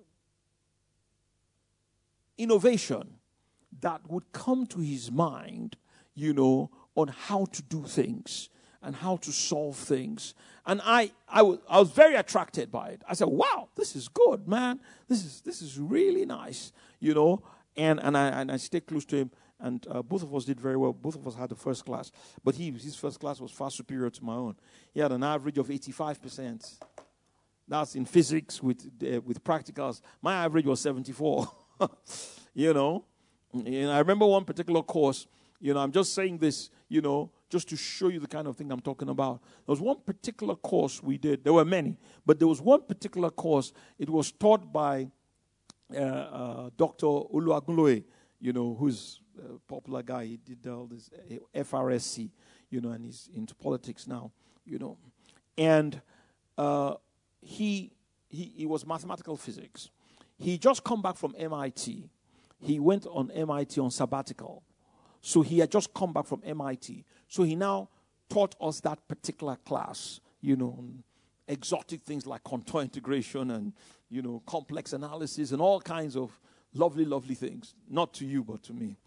innovation that would come to his mind, you know, on how to do things and how to solve things. And I, I was, I was very attracted by it. I said, "Wow, this is good, man. This is this is really nice," you know. And and I and I stayed close to him. And uh, both of us did very well. Both of us had the first class. But he, his first class was far superior to my own. He had an average of eighty-five percent. That's in physics with uh, with practicals. My average was seventy-four. you know. And I remember one particular course. You know, I'm just saying this, you know, just to show you the kind of thing I'm talking about. There was one particular course we did. There were many. But there was one particular course. It was taught by uh, uh, Doctor Oluwagunloye, you know, who's a popular guy. He did all this F R S C, you know, and he's into politics now, you know. And uh, he, he he was mathematical physics. He just come back from M I T. He went on M I T on sabbatical. So he had just come back from M I T. So he now taught us that particular class, you know, exotic things like contour integration and, you know, complex analysis and all kinds of lovely, lovely things. Not to you, but to me.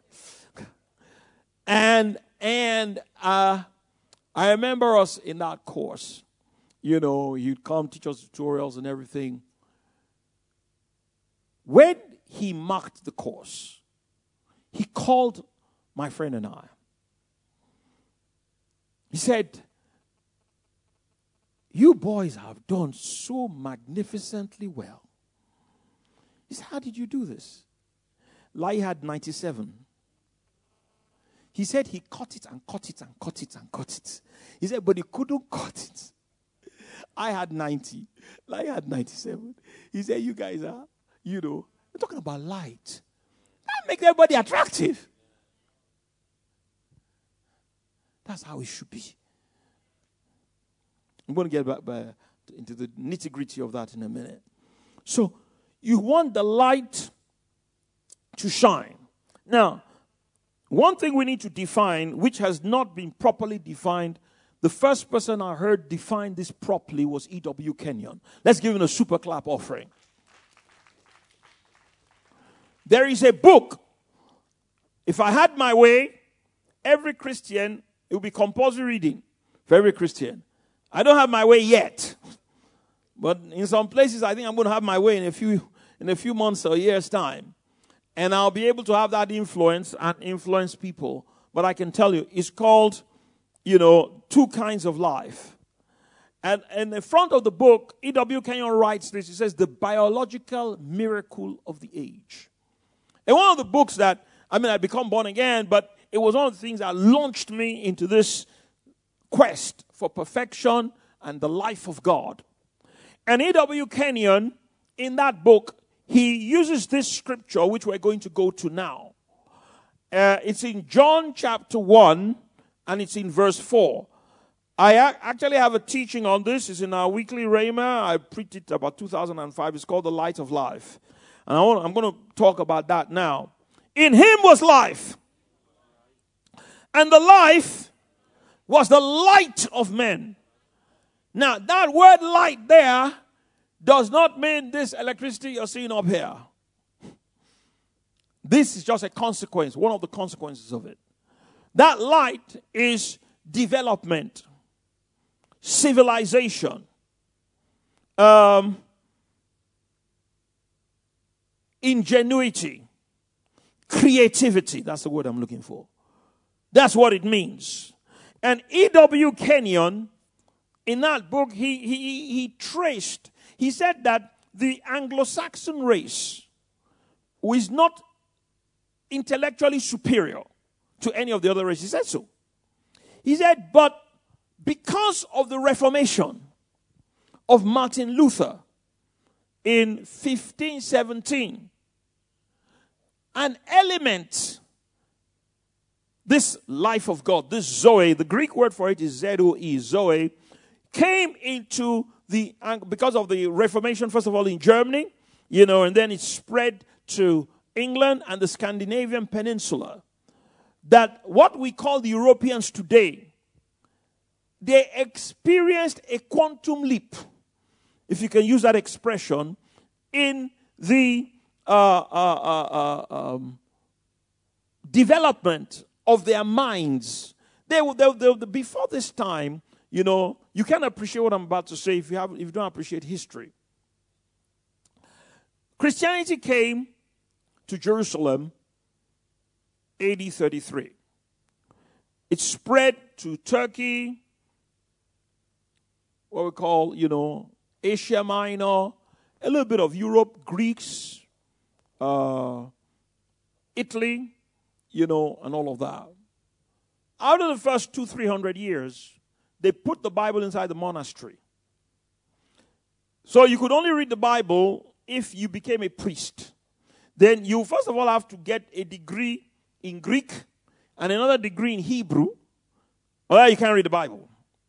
and and uh, I remember us in that course. You know, he'd come teach us tutorials and everything. When he marked the course, he called my friend and I. He said, "You boys have done so magnificently well." He said, "How did you do this?" Lai had ninety-seven. He said he cut it and cut it and cut it and cut it. He said, but he couldn't cut it. I had ninety. Lai had ninety-seven. He said, "You guys are, you know, we're talking about light. That makes everybody attractive." That's how it should be. I'm going to get back by, into the nitty-gritty of that in a minute. So, you want the light to shine. Now, one thing we need to define, which has not been properly defined, the first person I heard define this properly was E W Kenyon. Let's give him a super clap offering. There is a book. If I had my way, every Christian, it would be compulsory reading for every Christian. I don't have my way yet. But in some places, I think I'm going to have my way in a few in a few months or a year's time. And I'll be able to have that influence and influence people. But I can tell you, it's called, you know, Two Kinds of Life. And in the front of the book, E W Kenyon writes this. He says, the biological miracle of the age. And one of the books that, I mean, I'd become born again, but it was one of the things that launched me into this quest for perfection and the life of God. And E W Kenyon, in that book, he uses this scripture, which we're going to go to now. Uh, it's in John chapter one, and it's in verse four. I actually have a teaching on this. It's in our weekly Rhema. I preached it about two thousand five. It's called The Light of Life. And I want, I'm going to talk about that now. In him was life. And the life was the light of men. Now, that word light there does not mean this electricity you're seeing up here. This is just a consequence, one of the consequences of it. That light is development, civilization, um, ingenuity, creativity. That's the word I'm looking for. That's what it means. And E W Kenyon, in that book, he, he, he traced, he said that the Anglo-Saxon race is not intellectually superior to any of the other races. He said so. He said, but because of the Reformation of Martin Luther in fifteen seventeen, an element, this life of God, this Zoe, the Greek word for it is Z O E, Zoe, came into the, because of the Reformation, first of all in Germany, you know, and then it spread to England and the Scandinavian peninsula. That what we call the Europeans today, they experienced a quantum leap, if you can use that expression, in the uh, uh, uh, uh, um, development of their minds. They, they, they, before this time, you know, you can't appreciate what I'm about to say if you, have, if you don't appreciate history. Christianity came to Jerusalem A D thirty-three. It spread to Turkey, what we call, you know, Asia Minor, a little bit of Europe, Greeks, uh, Italy, you know, and all of that. Out of the first two, three hundred years, they put the Bible inside the monastery. So you could only read the Bible if you became a priest. Then you first of all have to get a degree in Greek and another degree in Hebrew, or else you can't read the Bible.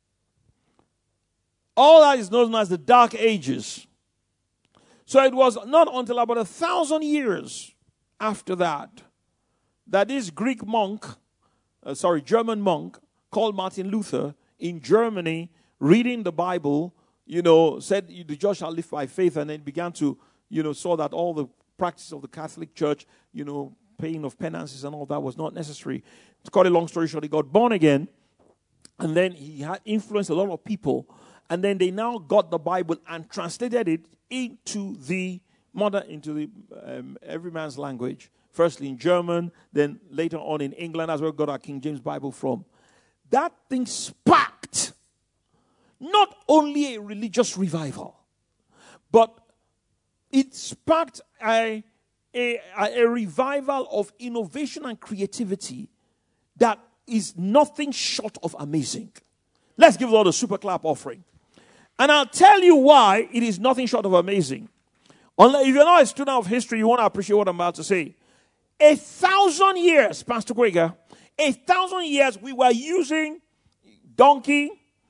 All that is known as the Dark Ages. So it was not until about a thousand years after that that this Greek monk, uh, sorry, German monk called Martin Luther in Germany, reading the Bible, you know, said the just shall live by faith, and then began to, you know, saw that all the practice of the Catholic Church, you know, paying of penances and all that was not necessary. To cut a long story short, he got born again, and then he had influenced a lot of people, and then they now got the Bible and translated it into the modern, into the um, every man's language. Firstly in German, then later on in England. That's where we got our King James Bible from. That thing sparked not only a religious revival, but it sparked a, a, a revival of innovation and creativity that is nothing short of amazing. Let's give Lord a super clap offering. And I'll tell you why it is nothing short of amazing. If you're not a student of history, you want to appreciate what I'm about to say. A thousand years, Pastor Quaker, a thousand years we were using donkey,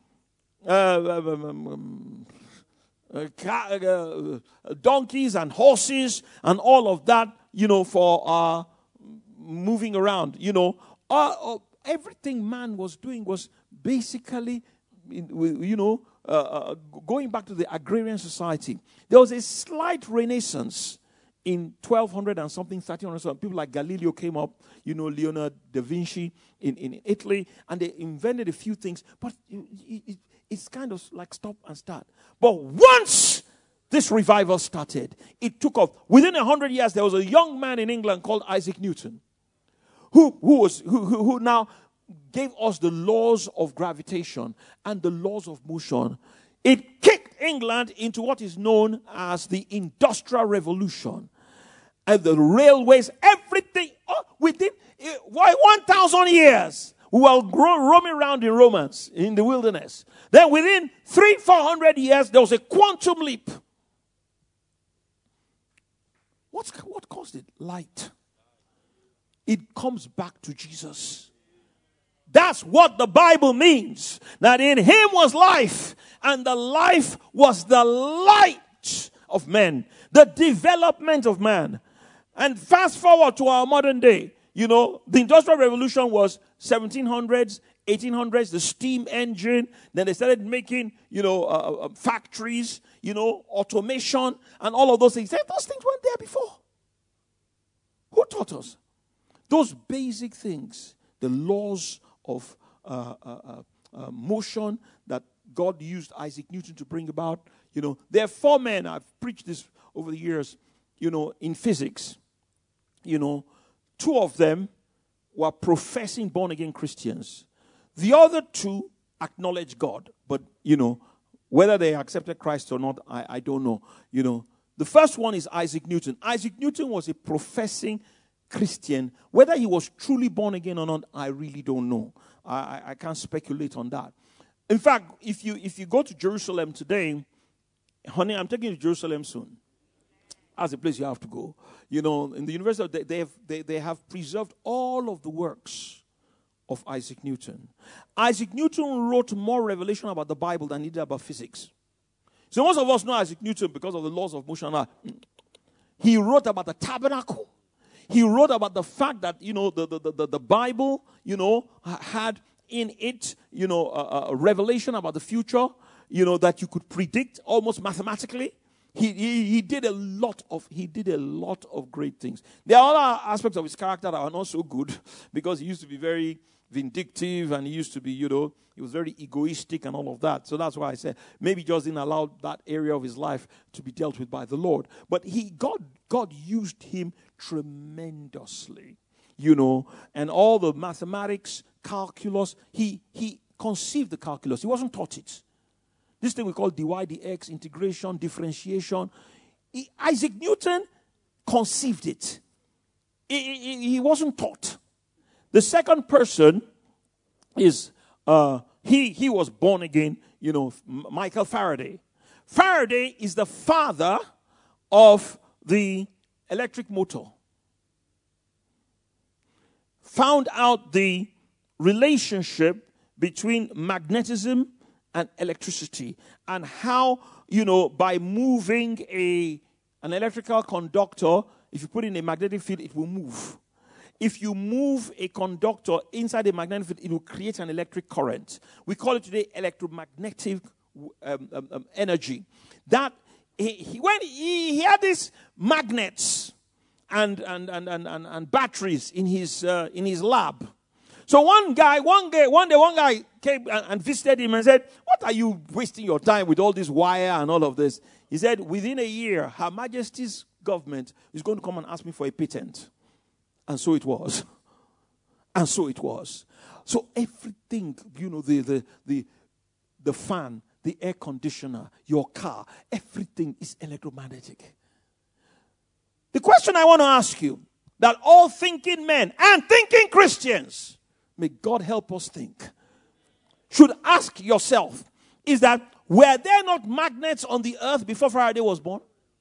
uh, um, uh, uh, donkeys and horses and all of that, you know, for uh, moving around. You know, uh, uh, everything man was doing was basically, you know, uh, uh, going back to the agrarian society. There was a slight renaissance in twelve hundred and something, thirteen hundred something. People like Galileo came up, you know, Leonardo da Vinci in, in Italy, and they invented a few things, but it, it, it's kind of like stop and start. But once this revival started, it took off. Within a hundred years, there was a young man in England called Isaac Newton, who, who, was, who, who, who now gave us the laws of gravitation and the laws of motion. It kicked England into what is known as the Industrial Revolution. And the railways, everything, oh, within why one thousand years, we were roaming around in Romans, in the wilderness. Then within three, four hundred years, there was a quantum leap. What's, what caused it? Light. It comes back to Jesus. That's what the Bible means. That in him was life, and the life was the light of men, the development of man. And fast forward to our modern day, you know, the Industrial Revolution was seventeen hundreds, eighteen hundreds, the steam engine. Then they started making, you know, uh, uh, factories, you know, automation, and all of those things. Those things weren't there before. Who taught us? Those basic things, the laws of uh, uh, uh, uh, motion that God used Isaac Newton to bring about. You know, there are four men, I've preached this over the years, you know, in physics. You know, two of them were professing born-again Christians. The other two acknowledged God. But, you know, whether they accepted Christ or not, I, I don't know. You know, the first one is Isaac Newton. Isaac Newton was a professing Christian. Whether he was truly born again or not, I really don't know. I, I, I can't speculate on that. In fact, if you if you go to Jerusalem today, honey, I'm taking you to Jerusalem soon. That's a place you have to go. You know, in the university, they, they, have, they, they have preserved all of the works of Isaac Newton. Isaac Newton wrote more revelation about the Bible than he did about physics. So most of us know Isaac Newton because of the laws of motion. He wrote about the tabernacle. He wrote about the fact that, you know, the, the, the, the Bible, you know, had in it, you know, a, a revelation about the future, you know, that you could predict almost mathematically. He, he he did a lot of he did a lot of great things. There are other aspects of his character that are not so good because he used to be very vindictive and he used to be, you know, he was very egoistic and all of that. So that's why I said maybe he just didn't allow that area of his life to be dealt with by the Lord. But he God God used him tremendously, you know, and all the mathematics, calculus, he he conceived the calculus. He wasn't taught it. This thing we call dy dx, integration, differentiation. He, Isaac Newton conceived it. He, he, he wasn't taught. The second person is, uh, he, he was born again, you know, Michael Faraday. Faraday is the father of the electric motor. Found out the relationship between magnetism and electricity, and how, you know, by moving a an electrical conductor, if you put in a magnetic field, it will move. If you move a conductor inside a magnetic field, it will create an electric current. We call it today electromagnetic um, um, um, energy. That he, he, when he, he had these magnets and and and and, and, and batteries in his uh, in his lab. So one guy, one guy, one day, one guy came and visited him and said, "What are you wasting your time with all this wire and all of this?" He said, "Within a year, Her Majesty's government is going to come and ask me for a patent." And so it was. And so it was. So everything, you know, the the the the fan, the air conditioner, your car, everything is electromagnetic. The question I want to ask you, that all thinking men and thinking Christians, may God help us think, should ask yourself, is that, were there not magnets on the earth before Faraday was born?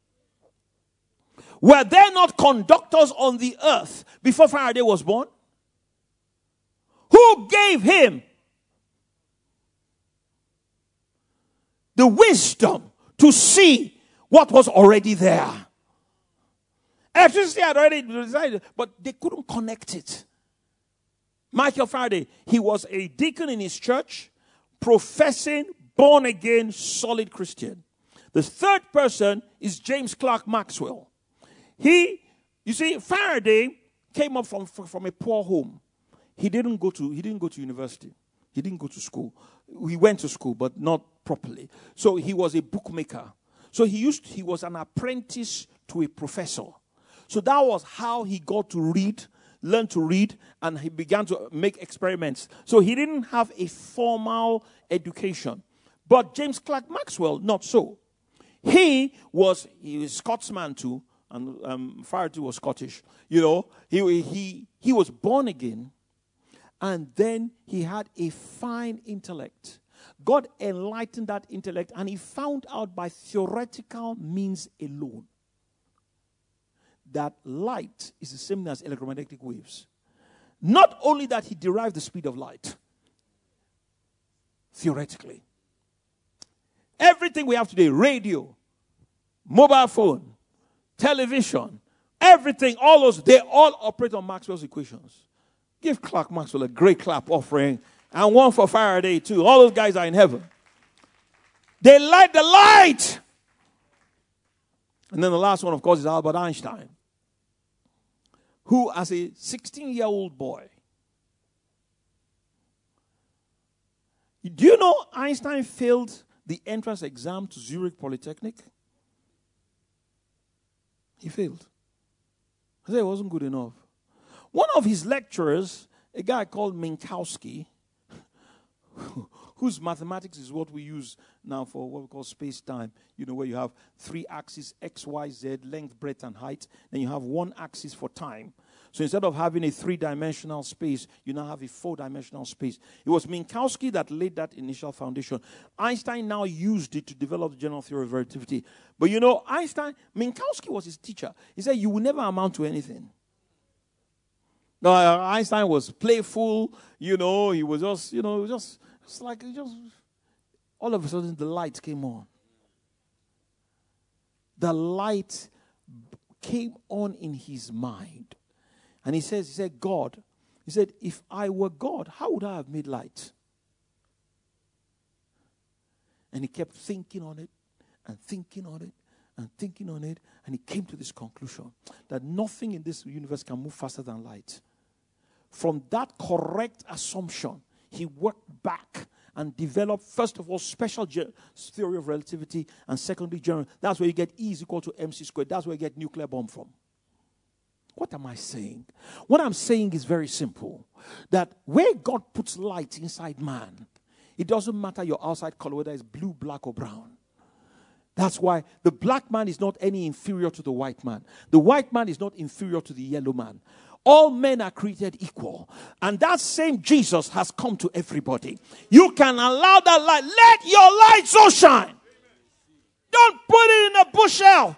Were there not conductors on the earth before Faraday was born? Who gave him the wisdom to see what was already there? Electricity had already decided, but they couldn't connect it. Michael Faraday, he was a deacon in his church, professing, born-again, solid Christian. The third person is James Clerk Maxwell. He, you see, Faraday came up from, from a poor home. He didn't go to, he didn't go to university. He didn't go to school. He went to school, but not properly. So he was a bookmaker. So he used, he was an apprentice to a professor. So that was how he got to read, learn to read, and he began to make experiments. So he didn't have a formal education. But James Clerk Maxwell, not so. He was, he was a Scotsman too, and um, Faraday was Scottish. You know, he, he, he was born again, and then he had a fine intellect. God enlightened that intellect, and he found out by theoretical means alone that light is the same as electromagnetic waves. Not only that, he derived the speed of light. Theoretically. Everything we have today, radio, mobile phone, television, everything, all those, they all operate on Maxwell's equations. Give Clerk Maxwell a great clap offering, and one for Faraday too. All those guys are in heaven. They light the light. And then the last one, of course, is Albert Einstein, who as a sixteen-year-old boy, do you know Einstein failed the entrance exam to Zurich Polytechnic? He failed. I said it wasn't good enough. One of his lecturers, a guy called Minkowski, whose mathematics is what we use now for what we call space-time, you know, where you have three axes, X, Y, Z, length, breadth, and height. Then you have one axis for time. So instead of having a three-dimensional space, you now have a four-dimensional space. It was Minkowski that laid that initial foundation. Einstein now used it to develop the general theory of relativity. But you know, Einstein, Minkowski was his teacher. He said, you will never amount to anything. No, Einstein was playful, you know, he was just, you know, it was just, it's like, it just, all of a sudden the light came on. The light came on in his mind. And he says, he said, God, he said, if I were God, how would I have made light? And he kept thinking on it and thinking on it and thinking on it. And he came to this conclusion that nothing in this universe can move faster than light. From that correct assumption, he worked back and developed, first of all, special ge- theory of relativity, and secondly, general. That's where you get E is equal to mc squared. That's where you get nuclear bomb from. What am I saying? What I'm saying is very simple. That where God puts light inside man, it doesn't matter your outside color, whether it's blue, black, or brown. That's why the black man is not any inferior to the white man. The white man is not inferior to the yellow man. All men are created equal. And that same Jesus has come to everybody. You can allow that light. Let your light so shine. Don't put it in a bushel.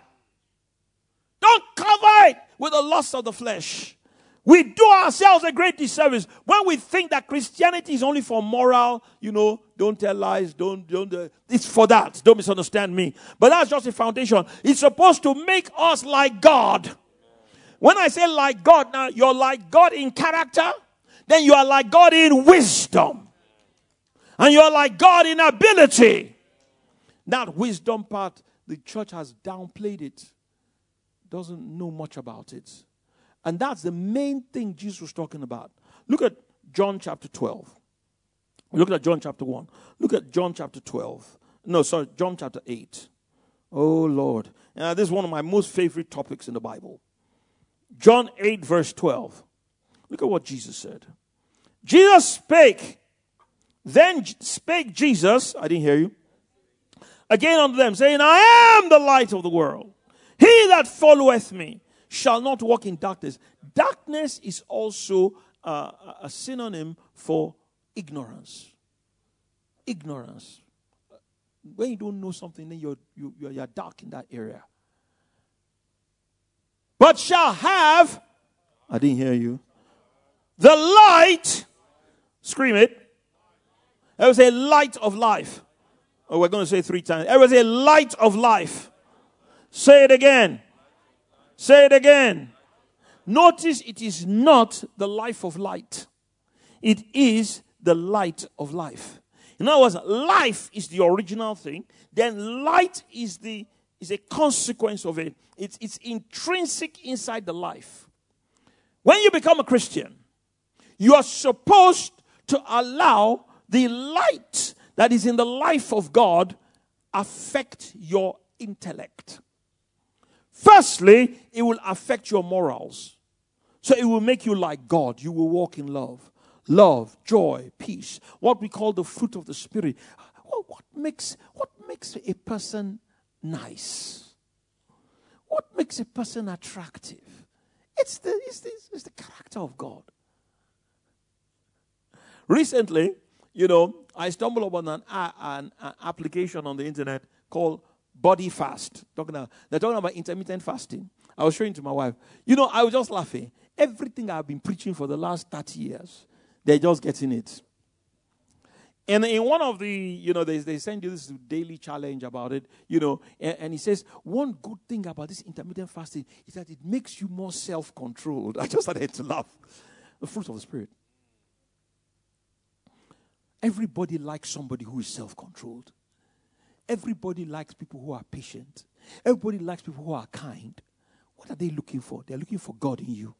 Don't cover it with the lust of the flesh. We do ourselves a great disservice when we think that Christianity is only for moral, you know, don't tell lies, don't, don't, uh, it's for that. Don't misunderstand me. But that's just a foundation. It's supposed to make us like God. When I say like God, now you're like God in character, then you are like God in wisdom. And you're like God in ability. That wisdom part, the church has downplayed it. Doesn't know much about it. And that's the main thing Jesus was talking about. Look at John chapter twelve. Look at John chapter one. Look at John chapter twelve. No, sorry, John chapter eight. Oh, Lord. Uh, this is one of my most favorite topics in the Bible. John eight, verse twelve. Look at what Jesus said. Jesus spake. Then spake Jesus, I didn't hear you, again unto them, saying, I am the light of the world. He that followeth me shall not walk in darkness. Darkness is also uh, a synonym for ignorance. Ignorance. When you don't know something, then you're, you, you're dark in that area. But shall have, I didn't hear you, the light, scream it. There was a light of life. Oh, we're going to say it three times. There was a light of life. Say it again. Say it again. Notice it is not the life of light. It is the light of life. In other words, life is the original thing. Then light is the is a consequence of it. It's, it's intrinsic inside the life. When you become a Christian, you are supposed to allow the light that is in the life of God affect your intellect. Firstly, it will affect your morals. So it will make you like God. You will walk in love. Love, joy, peace. What we call the fruit of the Spirit. Well, what makes what makes a person nice? What makes a person attractive? It's the, it's the, it's the character of God. Recently, you know, I stumbled upon an, uh, an, an application on the internet called Body Fast. Talking about, they're talking about intermittent fasting. I was showing it to my wife. You know, I was just laughing. Everything I've been preaching for the last thirty years, they're just getting it. And in one of the, you know, they, they send you this daily challenge about it, you know, and, and he says, one good thing about this intermittent fasting is that it makes you more self-controlled. I just started to laugh. The fruit of the Spirit. Everybody likes somebody who is self-controlled. Everybody likes people who are patient. Everybody likes people who are kind. What are they looking for? They're looking for God in you.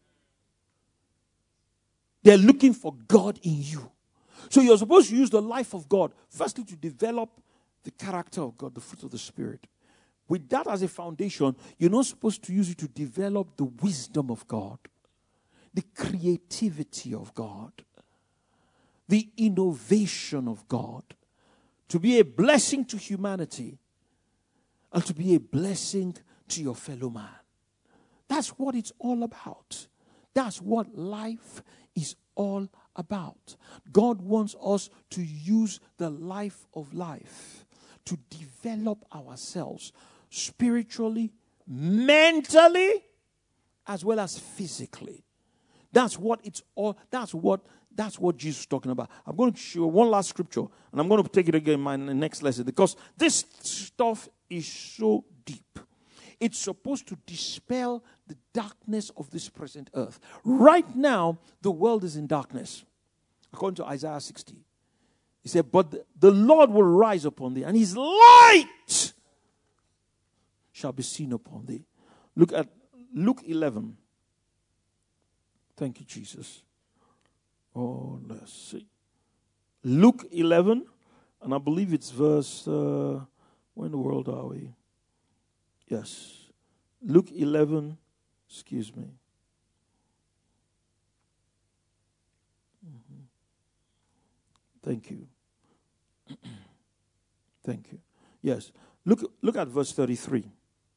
They're looking for God in you. So you're supposed to use the life of God, firstly, to develop the character of God, the fruit of the Spirit. With that as a foundation, you're not supposed to use it to develop the wisdom of God, the creativity of God, the innovation of God, to be a blessing to humanity and to be a blessing to your fellow man. That's what it's all about. That's what life is all about. God wants us to use the life of life to develop ourselves spiritually, mentally, as well as physically. That's what it's all, that's what that's what Jesus is talking about. I'm going to show one last scripture, and I'm going to take it again in my next lesson, because this stuff is so deep. It's supposed to dispel the darkness of this present earth. Right now, the world is in darkness. According to Isaiah sixty. He said, but the, the Lord will rise upon thee, and his light shall be seen upon thee. Look at Luke eleven. Thank you, Jesus. Oh, let's see. Luke eleven, and I believe it's verse, uh, where in the world are we? Yes. Luke eleven, excuse me. Mm-hmm. Thank you. Thank you. Yes. Look, look at verse thirty-three.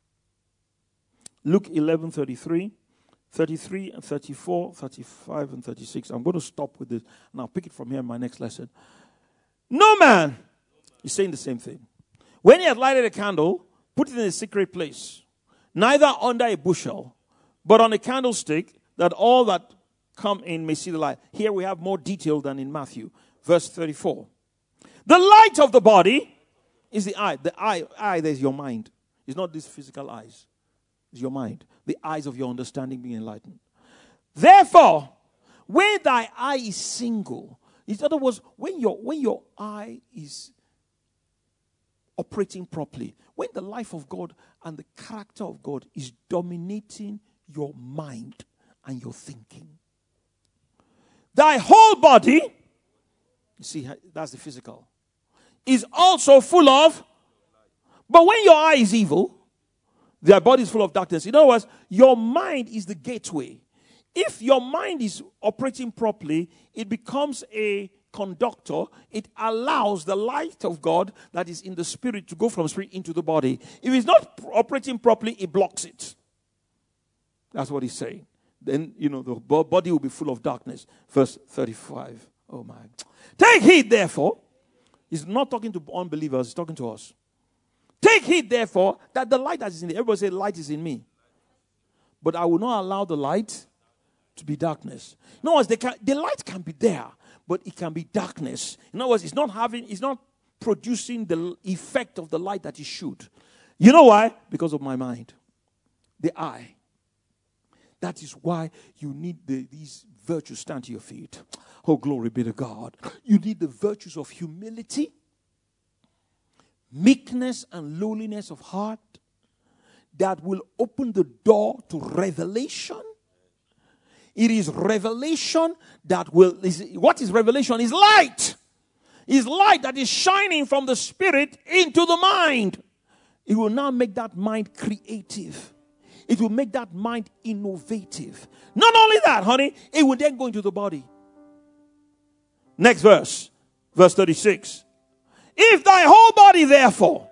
Luke eleven, thirty-three. thirty-three and thirty-four, thirty-five and thirty-six. I'm going to stop with this, and I'll pick it from here in my next lesson. No man, he's saying the same thing. When he had lighted a candle, put it in a secret place, neither under a bushel, but on a candlestick, that all that come in may see the light. Here we have more detail than in Matthew. Verse thirty-four. The light of the body is the eye. The eye, eye, there's your mind. It's not these physical eyes. It's your mind. The eyes of your understanding being enlightened. Therefore, when thy eye is single, in other words, when your, when your eye is operating properly, when the life of God and the character of God is dominating your mind and your thinking, thy whole body, you see, that's the physical, is also full of, but when your eye is evil, their body is full of darkness. In other words, your mind is the gateway. If your mind is operating properly, it becomes a conductor. It allows the light of God that is in the spirit to go from spirit into the body. If it's not operating properly, it blocks it. That's what he's saying. Then, you know, the body will be full of darkness. Verse thirty-five. Oh my. Take heed, therefore. He's not talking to unbelievers. He's talking to us. Take heed, therefore, that the light that is in me. Everybody say, light is in me. But I will not allow the light to be darkness. In other words, they can, the light can be there, but it can be darkness. In other words, it's not having, it's not producing the effect of the light that it should. You know why? Because of my mind. The eye. That is why you need the, these virtues. Stand to your feet. Oh, glory be to God. You need the virtues of humility, meekness and lowliness of heart that will open the door to revelation. It is revelation that will, is, what is revelation? Is light. Is light that is shining from the spirit into the mind. It will now make that mind creative. It will make that mind innovative. Not only that, honey, it will then go into the body. Next verse, verse thirty-six. If thy whole body therefore,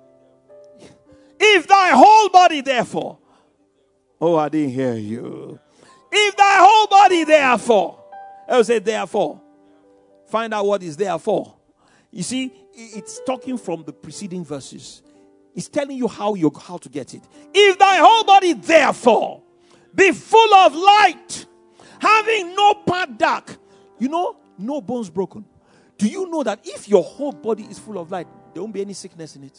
if thy whole body therefore, oh, I didn't hear you. If thy whole body therefore, I will say therefore. Find out what is therefore. You see, it's talking from the preceding verses. It's telling you how you how to get it. If thy whole body therefore be full of light, having no part dark, you know, no bones broken. Do you know that if your whole body is full of light, there won't be any sickness in it?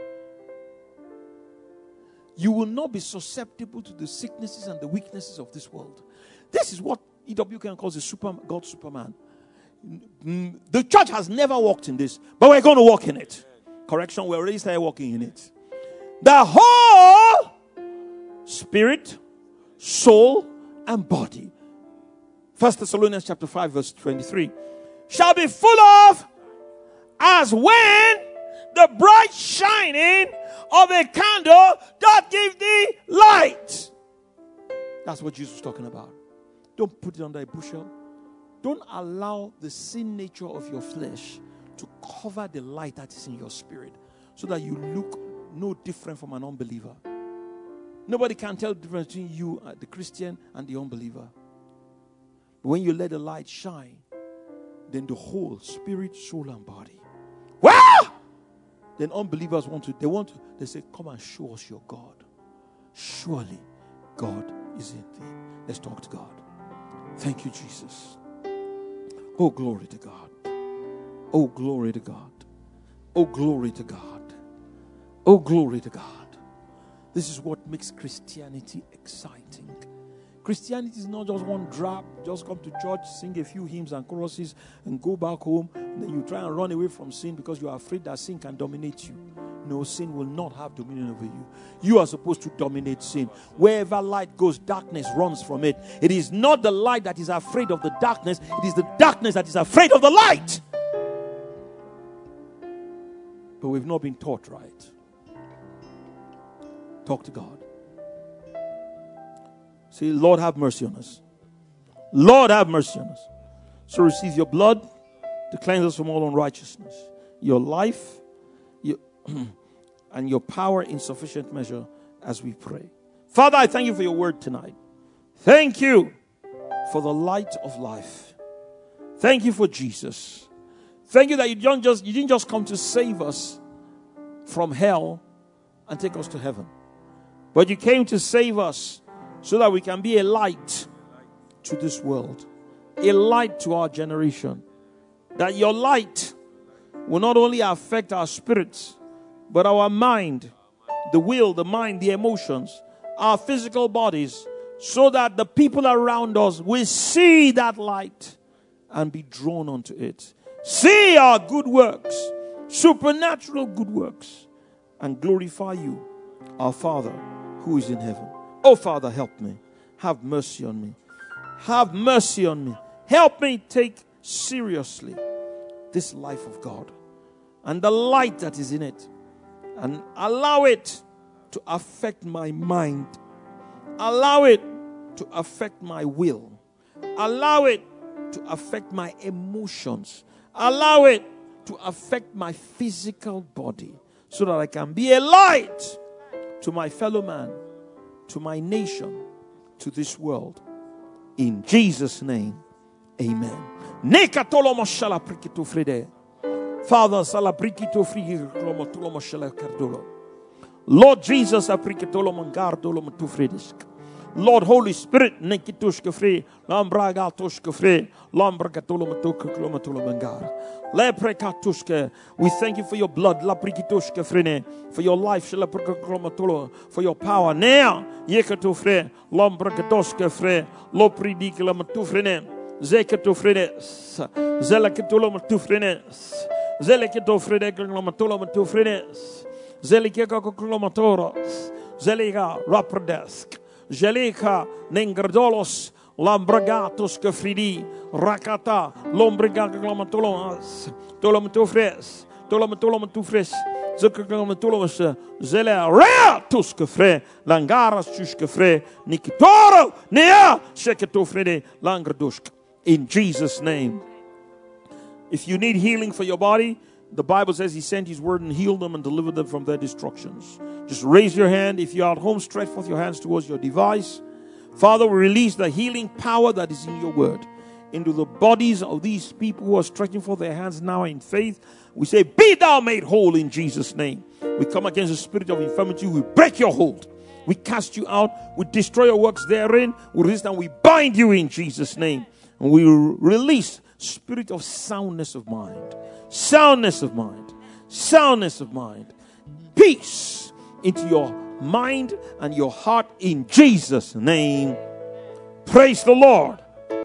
You will not be susceptible to the sicknesses and the weaknesses of this world. This is what E W K calls the super, God Superman. The church has never walked in this, but we're going to walk in it. Correction, we already started walking in it. The whole spirit, soul, and body. First Thessalonians chapter five, verse twenty-three. Shall be full of, as when the bright shining of a candle doth give thee light. That's what Jesus was talking about. Don't put it under a bushel. Don't allow the sin nature of your flesh to cover the light that is in your spirit, so that you look no different from an unbeliever. Nobody can tell the difference between you, uh, the Christian, and the unbeliever. But when you let the light shine, then the whole spirit, soul, and body. Well, then unbelievers want to, they want to, they say, come and show us your God. Surely God is in thee. Let's talk to God. Thank you, Jesus. Oh, glory to God. Oh, glory to God. Oh, glory to God. Oh, glory to God. This is what makes Christianity exciting. Christianity is not just one drab, just come to church, sing a few hymns and choruses, and go back home. And then you try and run away from sin because you are afraid that sin can dominate you. No, sin will not have dominion over you. You are supposed to dominate sin. Wherever light goes, darkness runs from it. It is not the light that is afraid of the darkness. It is the darkness that is afraid of the light. But we've not been taught right. Talk to God. Say, Lord, have mercy on us. Lord, have mercy on us. So receive your blood to cleanse us from all unrighteousness. Your life your and your power in sufficient measure as we pray. Father, I thank you for your word tonight. Thank you for the light of life. Thank you for Jesus. Thank you that you don't just you didn't just come to save us from hell and take us to heaven, but you came to save us so that we can be a light to this world, a light to our generation. That your light will not only affect our spirits, but our mind, the will, the mind, the emotions, our physical bodies, so that the people around us will see that light and be drawn onto it. See our good works, supernatural good works, and glorify you, our Father who is in heaven. Oh, Father, help me. Have mercy on me. Have mercy on me. Help me take seriously this life of God and the light that is in it, and allow it to affect my mind. Allow it to affect my will. Allow it to affect my emotions. Allow it to affect my physical body, so that I can be a light to my fellow man, to my nation, to this world. In Jesus' name, amen. Father, Lord Jesus, Lord Holy Spirit, we thank you for your blood, for your life, for your power. Now, Jelika Nengradolos Lambragatos Kafridi Rakata Lombrigaglamatolos Tolomatofres Tolomatolomatufres Zukagamatolos Zela Rea Tuskafre Langaras Tuskafre Nikitoro Nea Shekatofrede Langradusk. In Jesus' name. If you need healing for your body, The Bible says he sent his word and healed them and delivered them from their destructions. Just raise your hand. If you're at home, stretch forth your hands towards your device. Father, we release the healing power that is in your word into the bodies of these people who are stretching forth their hands now in faith. We say, be thou made whole in Jesus' name. We come against the spirit of infirmity. We break your hold. We cast you out. We destroy your works therein. We resist and we bind you in Jesus' name. And we release spirit of soundness of mind. Soundness of mind. Soundness of mind. Peace into your mind and your heart in Jesus' name. Praise the Lord.